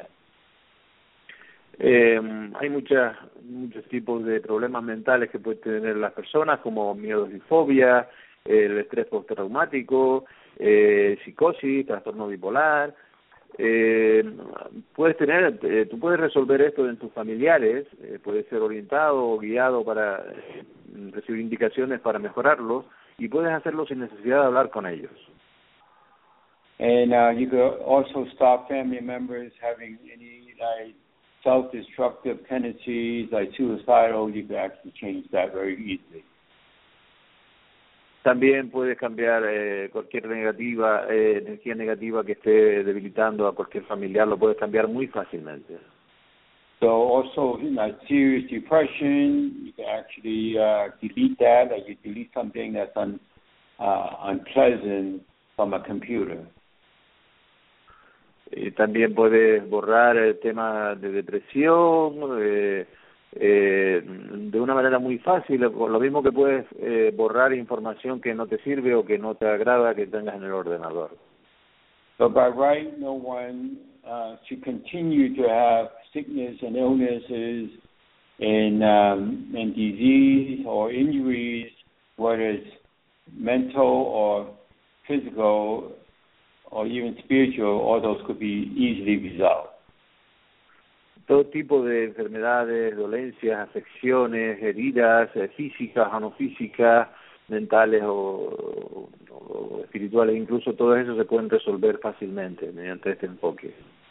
Speaker 4: Eh, hay muchas, muchos tipos de problemas mentales que pueden tener las personas, como miedos y fobias, el estrés postraumático, eh, psicosis, trastorno bipolar. Eh, puedes tener, eh, tú puedes resolver esto en tus familiares, eh, puedes ser orientado o guiado para eh, recibir indicaciones para mejorarlo, y puedes hacerlo sin necesidad de hablar con ellos.
Speaker 3: And uh, you could also stop family members having any like self-destructive tendencies, like suicidal. You could actually change that very easily.
Speaker 4: También puedes cambiar eh, cualquier negativa, eh, energía negativa que esté debilitando a cualquier familiar, lo puedes cambiar muy fácilmente.
Speaker 3: So also, you know, serious depression, you can actually uh, delete that, like you delete something that's un, uh, unpleasant from a computer.
Speaker 4: Y también puedes borrar el tema de depresión, eh, eh, de una manera muy fácil, lo mismo que puedes eh, borrar información que no te sirve o que no te agrada que tengas en el ordenador.
Speaker 3: So by right, no one uh, should continue to have sickness and illnesses and, um, and disease or injuries, whether it's mental or physical or even spiritual, all those could be easily resolved.
Speaker 4: Todo tipo de enfermedades, dolencias, afecciones, heridas eh, físicas o no físicas, mentales o, o, o espirituales, incluso todo eso se pueden resolver fácilmente mediante este enfoque.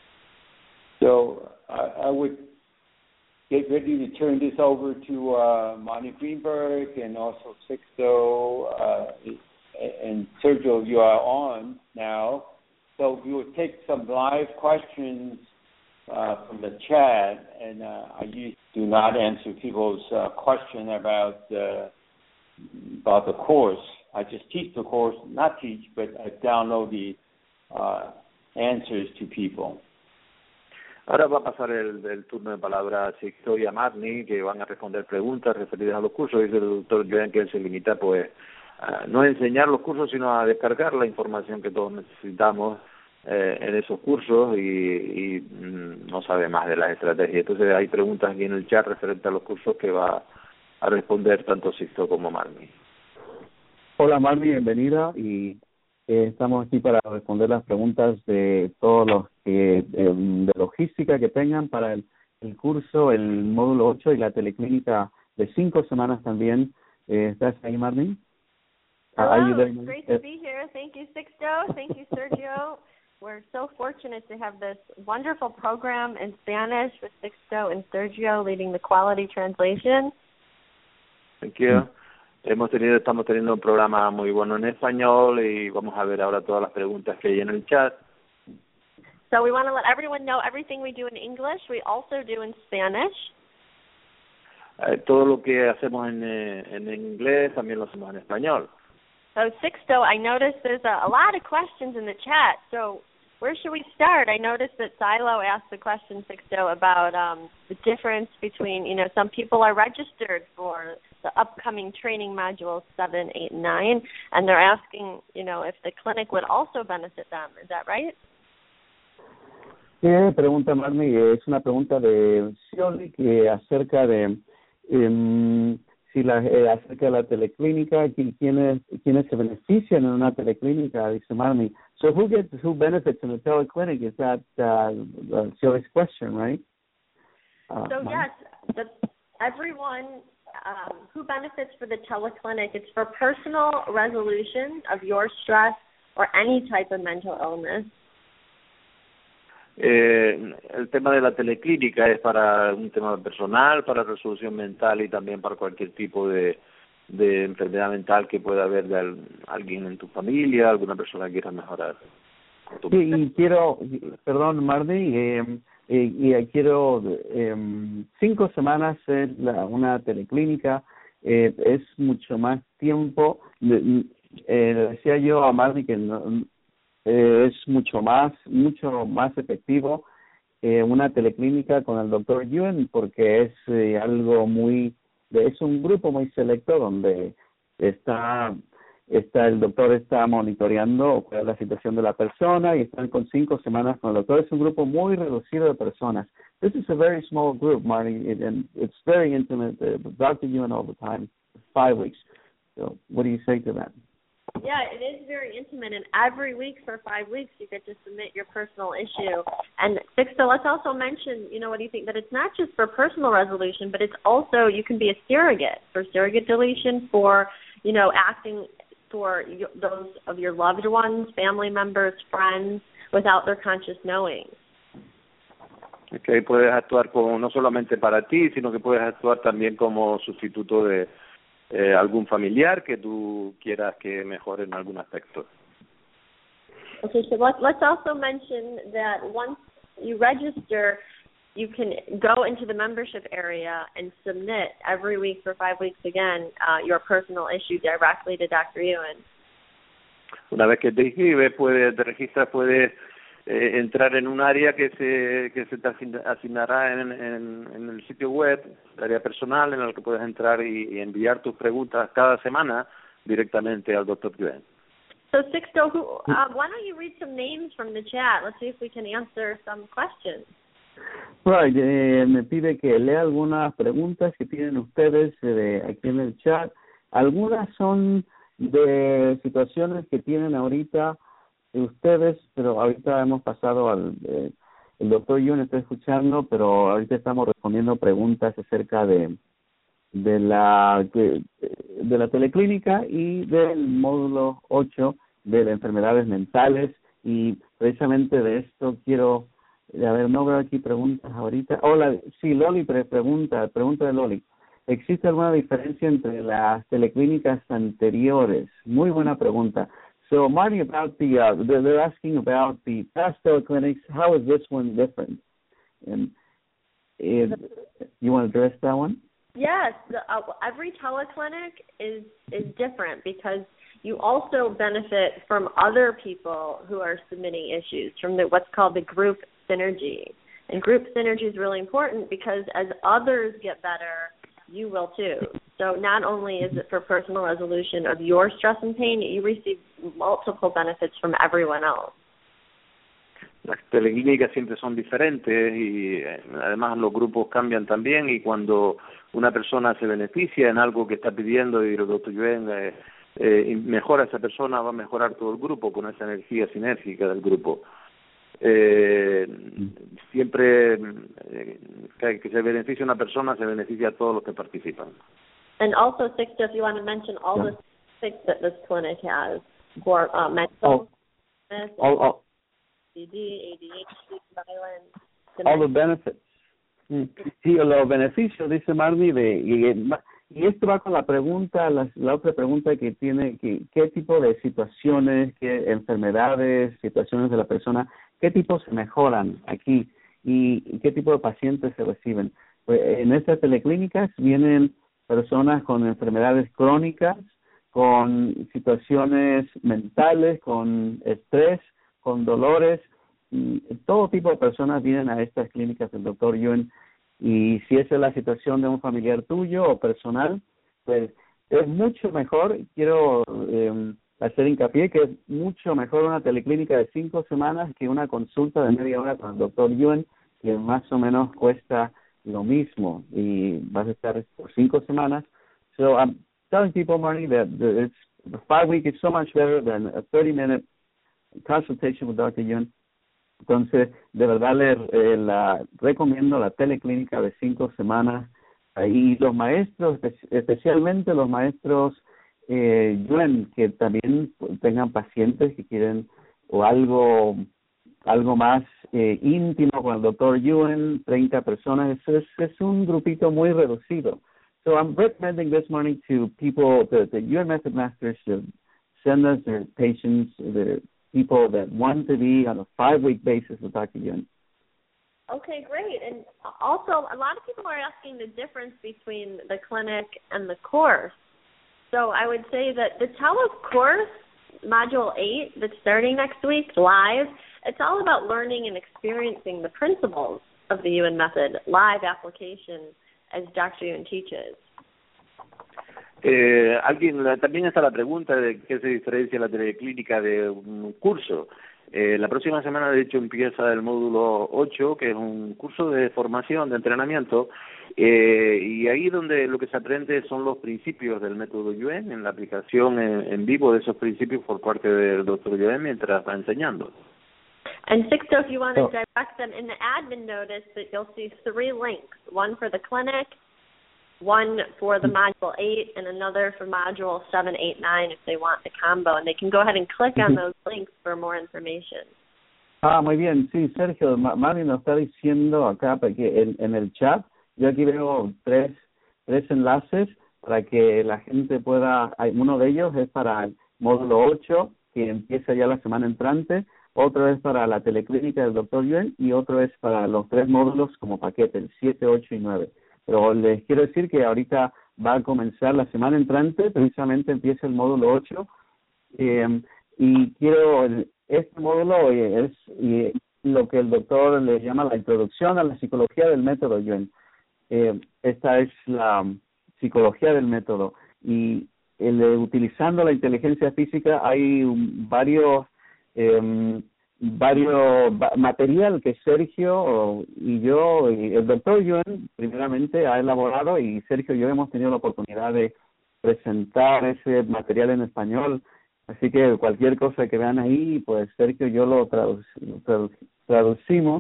Speaker 3: So I, I would get ready to turn this over to uh, Monty Greenberg and also Sixto uh, and Sergio. You are on now, so we will take some live questions uh, from the chat, and uh, I usually do not answer people's uh, question about uh, about the course. I just teach the course, not teach, but I download the uh, answers to people.
Speaker 4: Ahora va a pasar el, el turno de palabra a Sixto y a Marnie, que van a responder preguntas referidas a los cursos. Dice el doctor Joan que él se limita pues a no enseñar los cursos, sino a descargar la información que todos necesitamos eh, en esos cursos y, y mm, no sabe más de las estrategias. Entonces hay preguntas aquí en el chat referente a los cursos que va a responder tanto Sixto como Marnie.
Speaker 5: Hola Marnie, bienvenida, y eh, estamos aquí para responder las preguntas de todos los que de, de logística que tengan para el, el curso, el módulo ocho y la teleclínica de cinco semanas también. Eh, ¿Estás ahí, Marnie?
Speaker 8: Hello, it's great to be here. Thank you, Sixto. Thank you, Sergio. We're so fortunate to have this wonderful program in Spanish with Sixto and Sergio leading the quality translation.
Speaker 4: Thank you. Hemos tenido, estamos teniendo un programa muy bueno en español y vamos a ver ahora todas las preguntas que hay en el chat.
Speaker 8: So we want to let everyone know everything we do in English, we also do in Spanish.
Speaker 4: eh, todo lo que hacemos en, eh, en inglés también lo hacemos en español.
Speaker 8: So Sixto, I noticed there's a, a lot of questions in the chat. So where should we start? I noticed that Silo asked the question, Sixto, about um, the difference between, you know, some people are registered for the upcoming training modules seven, eight, and nine, and they're asking, you know, if the clinic would also benefit them. Is that right?
Speaker 5: Sí, pregunta Marnie, es una pregunta de Scioli que acerca de um, si la eh, acerca de la teleclínica, quiénes quiénes se benefician en una teleclínica, dice Marnie. So who gets who benefits in the teleclinic? Is that uh, Scioli's question, right?
Speaker 8: Uh, so yes, the, everyone um, who benefits for the teleclinic, it's for personal resolution of your stress or any type of mental illness.
Speaker 4: Eh, el tema de la teleclínica es para un tema personal, para resolución mental y también para cualquier tipo de, de enfermedad mental que pueda haber de al, alguien en tu familia, alguna persona que quiera mejorar.
Speaker 5: Sí, y quiero, perdón Marnie, eh, eh, y quiero eh, cinco semanas en la, una teleclínica, eh, es mucho más tiempo. Eh, decía yo a Marnie que no, Eh, es mucho más, mucho más efectivo eh, una teleclínica con el doctor Yuen porque es eh, algo muy, es un grupo muy selecto donde está, está el doctor está monitoreando cuál es la situación de la persona y están con cinco semanas con el doctor. Es un grupo muy reducido de personas. This is a very small group, Marty, and it's very intimate. Uh, Doctor Yuen all the time, five weeks. So, what do you say to that?
Speaker 8: Yeah, it is very intimate, and every week for five weeks you get to submit your personal issue. And Sixto, let's also mention, you know, what do you think, that it's not just for personal resolution, but it's also, you can be a surrogate, for surrogate deletion, for, you know, acting for you, those of your loved ones, family members, friends, without their conscious knowing.
Speaker 4: Que puedes actuar como, no solamente para ti, sino que puedes actuar también como sustituto de Eh, algún familiar que tú quieras que mejore en algún aspecto.
Speaker 8: Okay, so let's, let's also mention that once you register, you can go into the membership area and submit every week for five weeks again uh, your personal issue directly to Doctor Yuen.
Speaker 4: Una vez que te inscribes, puedes, te registras, puedes eh, entrar en un área que se que se te asignará en, en, en el sitio web, el área personal, en el que puedes entrar y, y enviar tus preguntas cada semana directamente al doctor Yuen.
Speaker 8: So Sixto, who, uh, why don't you read some names from the chat? Let's see if we can answer some questions.
Speaker 5: Right, eh, me pide que lea algunas preguntas que tienen ustedes eh, aquí en el chat. Algunas son de situaciones que tienen ahorita ustedes, pero ahorita hemos pasado al eh, el doctor Yuen está escuchando, pero ahorita estamos respondiendo preguntas acerca de de la de, de la teleclínica y del módulo ocho de las enfermedades mentales, y precisamente de esto quiero, a ver, no veo aquí preguntas ahorita. Hola, sí, Loli pre pregunta, pregunta de Loli. ¿Existe alguna diferencia entre las teleclínicas anteriores? Muy buena pregunta. So, Marty, about the, uh, they're, they're asking about the past teleclinics. How is this one different? And if, you want to address that one?
Speaker 8: Yes, the, uh, every teleclinic is is different because you also benefit from other people who are submitting issues from the, what's called the group synergy. And group synergy is really important because as others get better, you will too. So not only is it for personal resolution of your stress and pain, you receive multiple benefits from everyone else.
Speaker 4: Las teleclínicas siempre son diferentes y eh, además los grupos cambian también, y cuando una persona se beneficia en algo que está pidiendo y el doctor Yuen eh, eh, mejora a esa persona, va a mejorar todo el grupo con esa energía sinérgica del grupo. Eh, siempre eh, que, que se beneficie una persona, se beneficia a todos los que participan.
Speaker 8: And also, Sixto, if you want to mention all yeah. the things that this clinic has for uh, mental illness,
Speaker 5: all, all,
Speaker 8: A D D, A D H D, violence,
Speaker 5: all the benefits. Sí, los beneficios, dice Marnie, de, y, y esto va con la pregunta, la, la otra pregunta que tiene, que, ¿qué tipo de situaciones, qué enfermedades, situaciones de la persona, qué tipos se mejoran aquí y, y qué tipo de pacientes se reciben? Pues en estas teleclínicas vienen personas con enfermedades crónicas, con situaciones mentales, con estrés, con dolores. Y todo tipo de personas vienen a estas clínicas del doctor Yuen. Y si esa es la situación de un familiar tuyo o personal, pues es mucho mejor, quiero eh, hacer hincapié que es mucho mejor una teleclínica de cinco semanas que una consulta de media hora con el doctor Yuen, que más o menos cuesta lo mismo y vas a estar por cinco semanas. So I'm telling people, Marnie, that the, it's, the five week is so much better than a thirty minute consultation with doctor Yuen. Entonces, de verdad le eh, la recomiendo la teleclínica de cinco semanas. Y los maestros, especialmente los maestros eh, Yuen, que también tengan pacientes que quieren o algo algo más eh, íntimo con el doctor Yuen, treinta personas, es, es un grupito muy reducido. So I'm recommending this morning to people, the, the Yuen Method Masters, to send us their patients, their people that want to be on a five-week basis with doctor Yuen.
Speaker 8: Okay, great. And also, a lot of people are asking the difference between the clinic and the course. So I would say that the TELUS course, Module eight, that's starting next week, live, it's all about learning and experiencing the principles of the Yuen Method, live application, as doctor Yuen teaches.
Speaker 4: Eh, alguien también está la pregunta de qué se diferencia la teleclínica de un curso. Eh, la próxima semana, de hecho, empieza el módulo ocho, que es un curso de formación, de entrenamiento, eh, y ahí donde lo que se aprende son los principios del método Yuen, en la aplicación en, en vivo de esos principios por parte del doctor Yuen mientras está enseñando.
Speaker 8: And Sixto, if you want to direct them in the admin notice, that you'll see three links, one for the clinic, one for the Module eight, and another for Module seven, eight, nine if they want the combo. And they can go ahead and click on those links for more information.
Speaker 5: Ah, muy bien. Sí, Sergio, Mari nos está diciendo acá porque en, en el chat, yo aquí veo tres, tres enlaces para que la gente pueda, hay, uno de ellos es para el módulo ocho, que empieza ya la semana entrante, otro es para la teleclínica del doctor Yuen y otro es para los tres módulos como paquete, el siete, ocho y nueve. Pero les quiero decir que ahorita va a comenzar la semana entrante, precisamente empieza el módulo ocho, eh, y quiero, este módulo es y lo que el doctor le llama la introducción a la psicología del método Yuen. Eh, esta es la psicología del método, y el, utilizando la inteligencia física hay un, varios... Eh, varios material que Sergio y yo y el doctor Yuen primeramente ha elaborado, y Sergio y yo hemos tenido la oportunidad de presentar ese material en español, así que cualquier cosa que vean ahí, pues Sergio y yo lo tradu tradu traducimos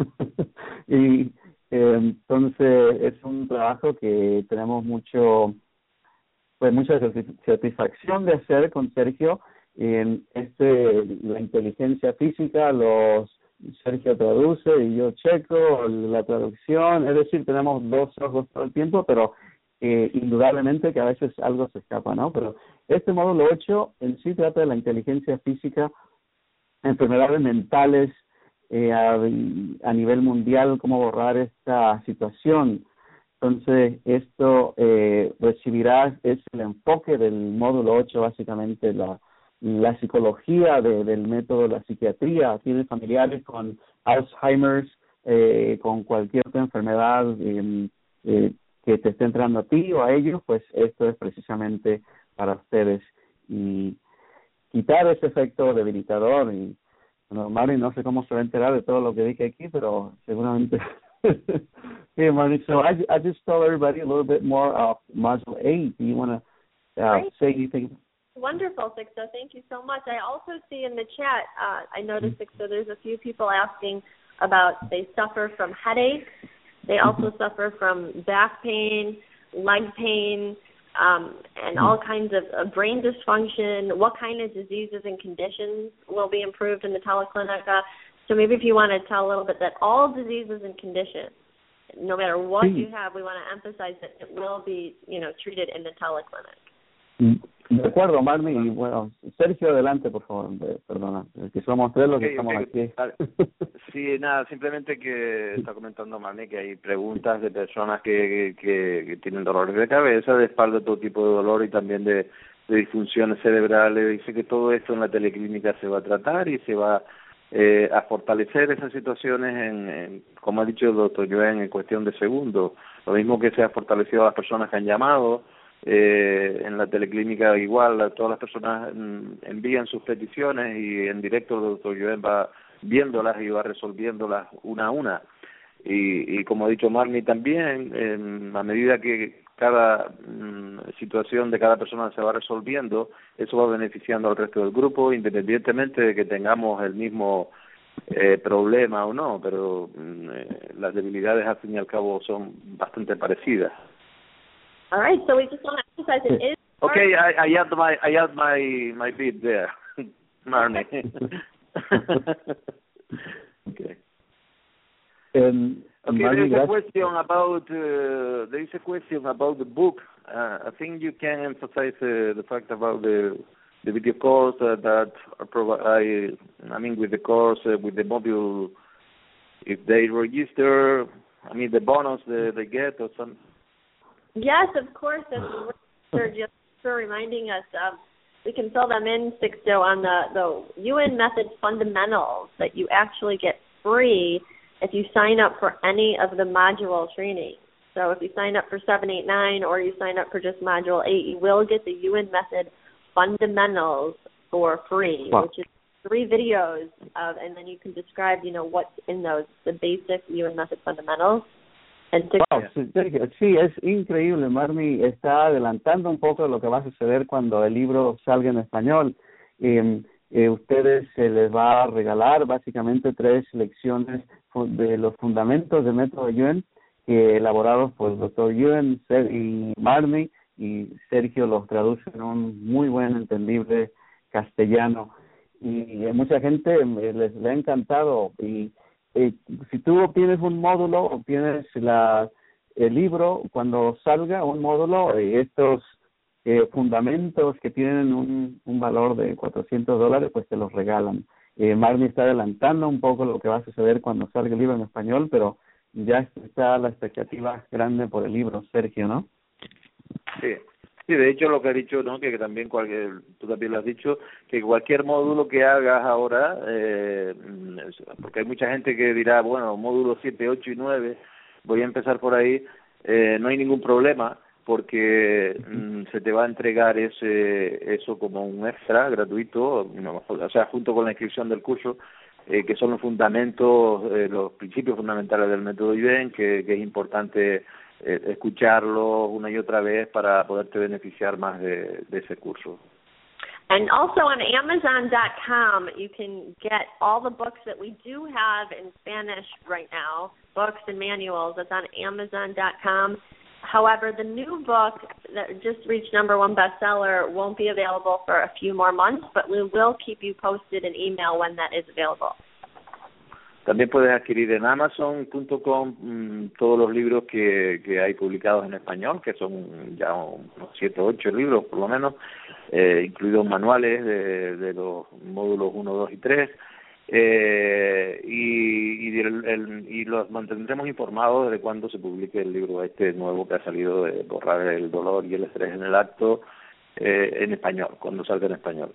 Speaker 5: y eh, entonces es un trabajo que tenemos mucho pues mucha satisfacción de hacer con Sergio. En este, la inteligencia física, los Sergio traduce y yo checo la traducción, es decir, tenemos dos ojos todo el tiempo, pero eh, indudablemente que a veces algo se escapa, ¿no? Pero este módulo ocho en sí trata de la inteligencia física, enfermedades mentales eh, a, a nivel mundial, cómo borrar esta situación. Entonces, esto eh, recibirá, es el enfoque del módulo ocho, básicamente la la psicología de, del método, la psiquiatría. Tienes familiares con Alzheimer's, eh, con cualquier otra enfermedad eh, eh, que te esté entrando a ti o a ellos, pues esto es precisamente para ustedes. Y quitar ese efecto debilitador. Y bueno, Mari, no sé cómo se va a enterar de todo lo que dije aquí, pero seguramente... Hey, Marty, so I, I just told everybody a little bit more of Module eight. Do you want to uh, say anything?
Speaker 8: Wonderful, Sixto. Thank you so much. I also see in the chat, uh, I noticed, Sixto, there's a few people asking about they suffer from headaches. They also suffer from back pain, leg pain, um, and all kinds of, of brain dysfunction. What kind of diseases and conditions will be improved in the Teleclinica? So maybe if you want to tell a little bit that all diseases and conditions, no matter what you have, we want to emphasize that it will be, you know, treated in the Teleclinic.
Speaker 5: De acuerdo, Marmi, y bueno, Sergio, adelante, por favor, perdona, que somos tres los okay, que estamos okay.
Speaker 4: aquí. Sí, nada, simplemente que está comentando Marmi que hay preguntas de personas que, que, que tienen dolores de cabeza, de espalda, todo tipo de dolor y también de, de disfunciones cerebrales. Dice que todo esto en la teleclínica se va a tratar y se va eh, a fortalecer esas situaciones, en, en como ha dicho el doctor Yuen, en cuestión de segundos. Lo mismo que se ha fortalecido a las personas que han llamado. Eh, en la teleclínica igual, todas las personas mm, envían sus peticiones y en directo el doctor Joen va viéndolas y va resolviéndolas una a una. Y, y como ha dicho Marni también, eh, a medida que cada mm, situación de cada persona se va resolviendo, eso va beneficiando al resto del grupo, independientemente de que tengamos el mismo eh, problema o no, pero mm, eh, las debilidades al fin y al cabo son bastante parecidas.
Speaker 8: All right, so we just want to emphasize it is.
Speaker 4: Okay, I, I add my I add my my bit there, Marnie. Okay.
Speaker 5: Um,
Speaker 4: okay, there is a question about uh, there is a question about the book. Uh, I think you can emphasize uh, the fact about the the video course uh, that are provi- I I mean with the course uh, with the module, if they register, I mean the bonus they, they get or something.
Speaker 8: Yes, of course. That's Sergio for reminding us. Um, we can fill them in, Sixto, on the, the U N Method fundamentals that you actually get free if you sign up for any of the module training. So if you sign up for seven, eight, nine, or you sign up for just Module eight, you will get the U N Method fundamentals for free, wow. which is three videos, of, and then you can describe, you know, what's in those, the basic U N Method fundamentals.
Speaker 5: Wow, sí, es increíble. Marmi está adelantando un poco lo que va a suceder cuando el libro salga en español. Eh, eh, ustedes se les va a regalar básicamente tres lecciones de los fundamentos del método Yuen, eh, elaborados por el doctor Yuen y Marmi, y Sergio los traduce en un muy buen, entendible castellano. Y, y mucha gente les, les ha encantado. Y Eh, si tú obtienes un módulo, obtienes la, el libro, cuando salga un módulo, eh, estos eh, fundamentos que tienen un, un valor de cuatrocientos dólares, pues te los regalan. Eh, Marni está adelantando un poco lo que va a suceder cuando salga el libro en español, pero ya está la expectativa grande por el libro, Sergio, ¿no?
Speaker 4: Sí. Sí, de hecho lo que ha dicho, ¿no? Que también cualquier, tú también lo has dicho, que cualquier módulo que hagas ahora, eh, porque hay mucha gente que dirá, bueno, módulos siete, ocho y nueve, voy a empezar por ahí, eh, no hay ningún problema, porque mm, se te va a entregar ese eso como un extra gratuito, no, o sea, junto con la inscripción del curso, eh, que son los fundamentos, eh, los principios fundamentales del método Yuen, que, que es importante eh, escucharlo una y otra vez para poderte beneficiar más de, de ese curso.
Speaker 8: And also on Amazon dot com, you can get all the books that we do have in Spanish right now, books and manuals. It's on Amazon dot com. However, the new book that just reached number one bestseller won't be available for a few more months, but we will keep you posted in email when that is available.
Speaker 4: También puedes adquirir en Amazon punto com mmm, todos los libros que, que hay publicados en español, que son ya unos siete o ocho libros por lo menos, eh, incluidos manuales de, de los módulos uno, dos y tres, eh, y, y, el, el, y los mantendremos informados de cuándo se publique el libro este nuevo que ha salido de Borrar el dolor y el estrés en el acto, eh, en español, cuando salga en español.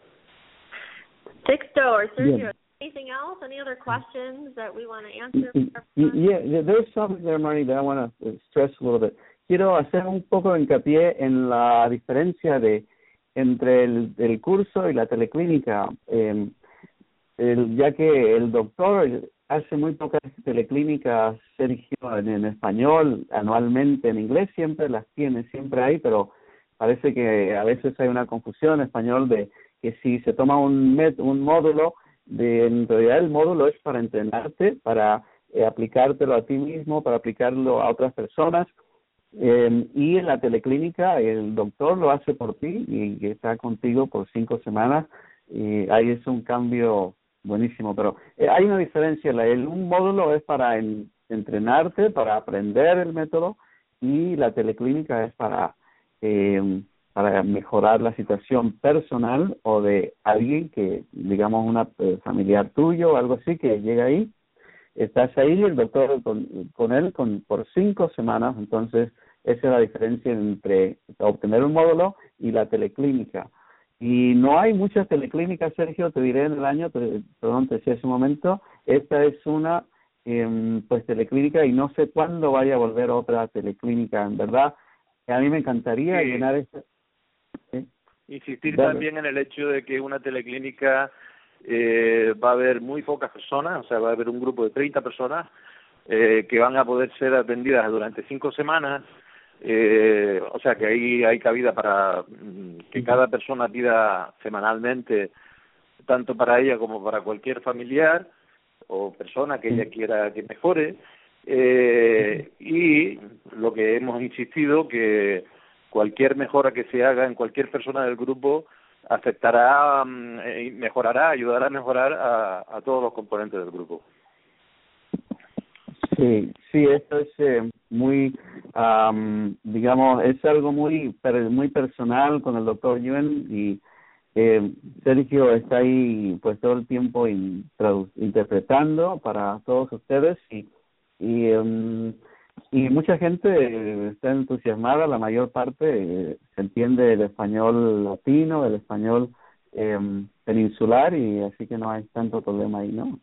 Speaker 8: Sixto or Sergio, anything else? Any other questions that we want to answer?
Speaker 5: Yeah, there's something there, Marnie, that I want to stress a little bit. Quiero hacer un poco de hincapié en la diferencia de entre el, el curso y la teleclínica, eh, el, ya que el doctor hace muy pocas teleclínicas, Sergio, en, en español, anualmente. En inglés siempre las tiene, siempre hay, pero parece que a veces hay una confusión en español de que si se toma un, met, un módulo, de, en realidad el módulo es para entrenarte, para eh, aplicártelo a ti mismo, para aplicarlo a otras personas, eh, y en la teleclínica el doctor lo hace por ti y está contigo por cinco semanas, y ahí es un cambio buenísimo, pero eh, hay una diferencia. El, un módulo es para en, entrenarte, para aprender el método, y la teleclínica es para eh, para mejorar la situación personal o de alguien que, digamos, una eh, familiar tuyo o algo así que llega ahí. Estás ahí, el doctor con, con él con, por cinco semanas, entonces esa es la diferencia entre obtener un módulo y la teleclínica. Y no hay muchas teleclínicas, Sergio, te diré en el año, te, perdón, te decía hace un momento, esta es una eh, pues teleclínica y no sé cuándo vaya a volver otra teleclínica, en verdad. A mí me encantaría
Speaker 4: sí.
Speaker 5: llenar esta... ¿sí?
Speaker 4: Insistir
Speaker 5: Dale.
Speaker 4: también en el hecho de que una teleclínica eh, va a haber muy pocas personas, o sea, va a haber un grupo de treinta personas eh, que van a poder ser atendidas durante cinco semanas. Eh, o sea que ahí hay cabida para mm, que cada persona pida semanalmente, tanto para ella como para cualquier familiar o persona que ella quiera que mejore, eh, y lo que hemos insistido, que cualquier mejora que se haga en cualquier persona del grupo afectará, eh, mejorará, ayudará a mejorar a, a todos los componentes del grupo.
Speaker 5: Sí, sí, esto es eh, muy, um, digamos, es algo muy per, muy personal con el doctor Yuen y eh, Sergio está ahí pues todo el tiempo in, tradu- interpretando para todos ustedes y y, um, y mucha gente está entusiasmada, la mayor parte eh, se entiende el español latino, el español eh, peninsular y así que no hay tanto problema ahí, ¿no?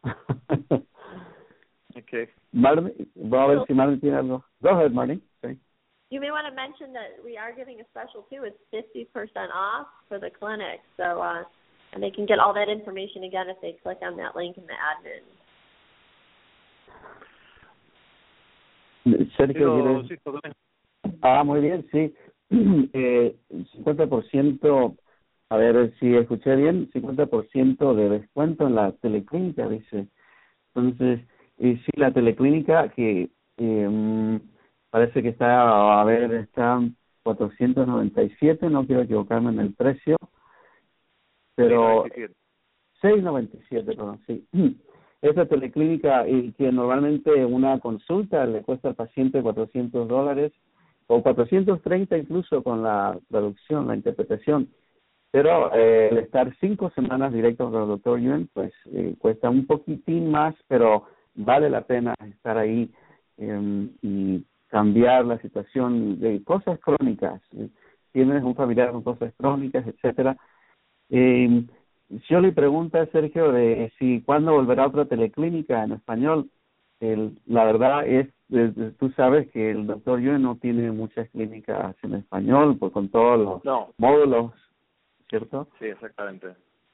Speaker 4: Okay.
Speaker 5: Marlene, vamos a ver si Marlene tiene algo. Go ahead, Marlene. Okay.
Speaker 8: You may want to mention that we are giving a special too. It's fifty percent off for the clinic. So, uh, and they can get all that information again if they click on that link in the admin.
Speaker 5: Sergio,
Speaker 4: sí, sí,
Speaker 5: ah, muy bien, sí. Eh, cincuenta por ciento, a ver si escuché bien, cincuenta por ciento de descuento en la teleclínica, dice. Entonces, y sí, la teleclínica que eh, parece que está, a ver, está cuatrocientos noventa y siete, no quiero equivocarme en el precio, pero seiscientos noventa y siete, perdón, sí. Esa teleclínica y que normalmente una consulta le cuesta al paciente cuatrocientos dólares o cuatrocientos treinta incluso con la traducción, la interpretación. Pero eh, el estar cinco semanas directo con el doctor Yuen, pues eh, cuesta un poquitín más, pero vale la pena estar ahí eh, y cambiar la situación de cosas crónicas. Eh, tienes un familiar con cosas crónicas, etcétera. Eh, yo le pregunto a Sergio de si cuándo volverá otra teleclínica en español. El, la verdad es, es, tú sabes que el doctor Yuen no tiene muchas clínicas en español, pues con todos los
Speaker 4: no.
Speaker 5: módulos, ¿cierto?
Speaker 4: Sí, exactamente.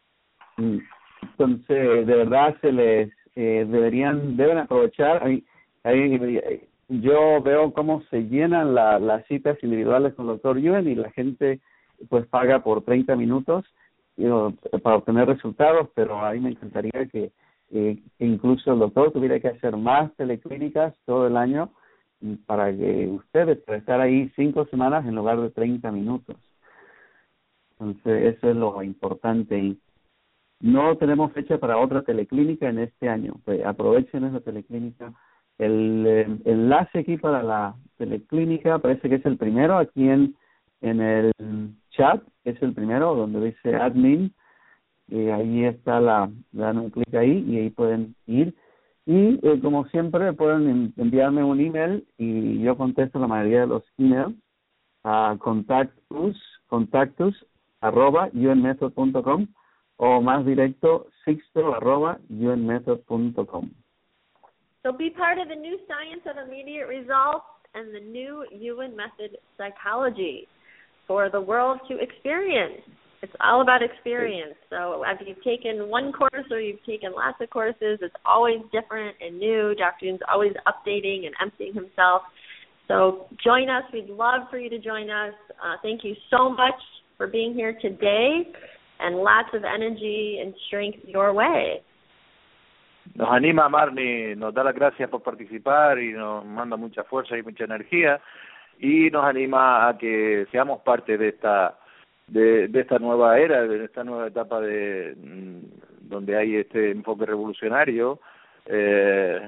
Speaker 5: Entonces, de verdad se les eh, deberían, deben aprovechar. Ahí, ahí, yo veo cómo se llenan la, las citas individuales con el doctor Yuen y la gente pues paga por treinta minutos you know, para obtener resultados, pero ahí me encantaría que, eh, que incluso el doctor tuviera que hacer más teleclínicas todo el año para que ustedes, para estar ahí cinco semanas en lugar de treinta minutos. Entonces, eso es lo importante. Y no tenemos fecha para otra teleclínica en este año. Pues aprovechen esa teleclínica. El eh, enlace aquí para la teleclínica parece que es el primero aquí en, en el chat. Es el primero donde dice admin. Y ahí está la, dan un clic ahí y ahí pueden ir. Y eh, como siempre pueden enviarme un email y yo contesto la mayoría de los emails a contactus, contactus arroba unmethod punto com o más directo sixto arroba unmethod punto com.
Speaker 8: So be part of the new science of immediate results and the new Yuen method psychology for the world to experience. It's all about experience. So if you've taken one course or you've taken lots of courses, it's always different and new. Doctor Yuen's always updating and emptying himself. So join us. We'd love for you to join us. Uh, thank you so much for being here today, and lots of energy and strength your way.
Speaker 4: Nos anima Marnie, nos da las gracias por participar y nos manda mucha fuerza y mucha energía y nos anima a que seamos parte de esta de, de esta nueva era, de esta nueva etapa de donde hay este enfoque revolucionario eh,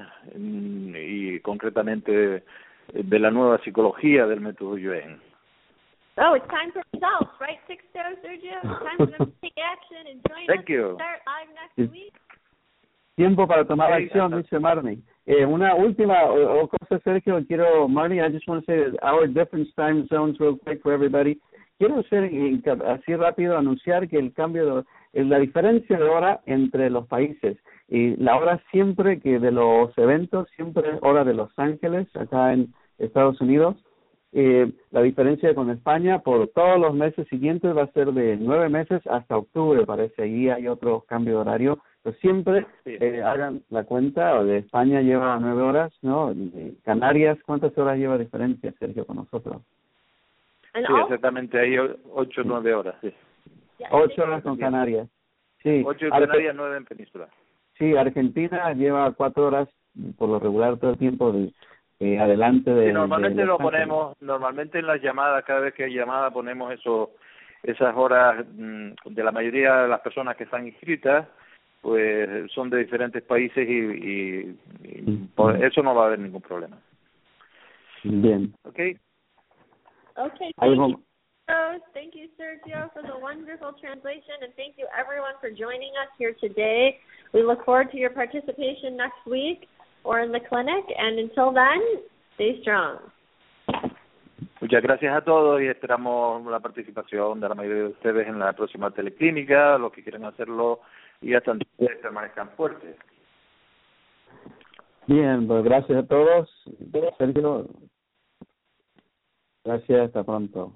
Speaker 4: y concretamente de, de la nueva psicología del método Yuen.
Speaker 8: Oh, it's time for results, right, Sixto, Sergio? It's time for them to take action and join
Speaker 4: Thank
Speaker 8: us
Speaker 4: you.
Speaker 8: to start live next week.
Speaker 5: Tiempo para tomar
Speaker 4: Hey,
Speaker 5: acción,
Speaker 4: that's-
Speaker 5: dice Marnie. Eh, una última o, o cosa, Sergio, quiero, Marnie, I just want to say that our different time zones real quick for everybody. Quiero hacer eh, así rápido anunciar que el cambio, de, la diferencia de hora entre los países. Y la hora siempre que de los eventos, siempre hora de Los Ángeles, acá en Estados Unidos. Eh, la diferencia con España por todos los meses siguientes va a ser de nueve meses hasta octubre, parece. Ahí hay otro cambio de horario. Pero siempre
Speaker 4: Sí.
Speaker 5: eh, hagan la cuenta, de España lleva nueve horas, ¿no? De Canarias, ¿cuántas horas lleva diferencia, Sergio, con nosotros?
Speaker 8: And
Speaker 4: Sí,
Speaker 8: also,
Speaker 4: exactamente, ahí ocho, nueve horas, sí.
Speaker 8: yeah,
Speaker 5: Ocho horas con Canarias. Sí.
Speaker 4: Ocho en
Speaker 5: Arge-
Speaker 4: Canarias, nueve en Península.
Speaker 5: Sí, Argentina lleva cuatro horas por lo regular todo el tiempo de, eh, adelante de.
Speaker 4: Sí, normalmente
Speaker 5: de
Speaker 4: lo
Speaker 5: Los Ángeles.
Speaker 4: ponemos, normalmente en las llamadas, cada vez que hay llamada ponemos eso, esas horas mm, de la mayoría de las personas que están inscritas, pues son de diferentes países y, y, y por eso no va a haber ningún problema.
Speaker 5: Bien.
Speaker 4: ¿Ok?
Speaker 8: okay, thank
Speaker 5: Algo.
Speaker 8: you, Rose. Thank you, Sergio, for the wonderful translation, and thank you, everyone, for joining us here today. We look forward to your participation next week or in the clinic, and until then, stay strong.
Speaker 4: Muchas gracias a todos y esperamos la participación de la mayoría de ustedes en la próxima teleclínica, los que quieran hacerlo y hasta entonces permanezcan fuertes.
Speaker 5: Bien, pues gracias a todos. Sergio, gracias, hasta pronto.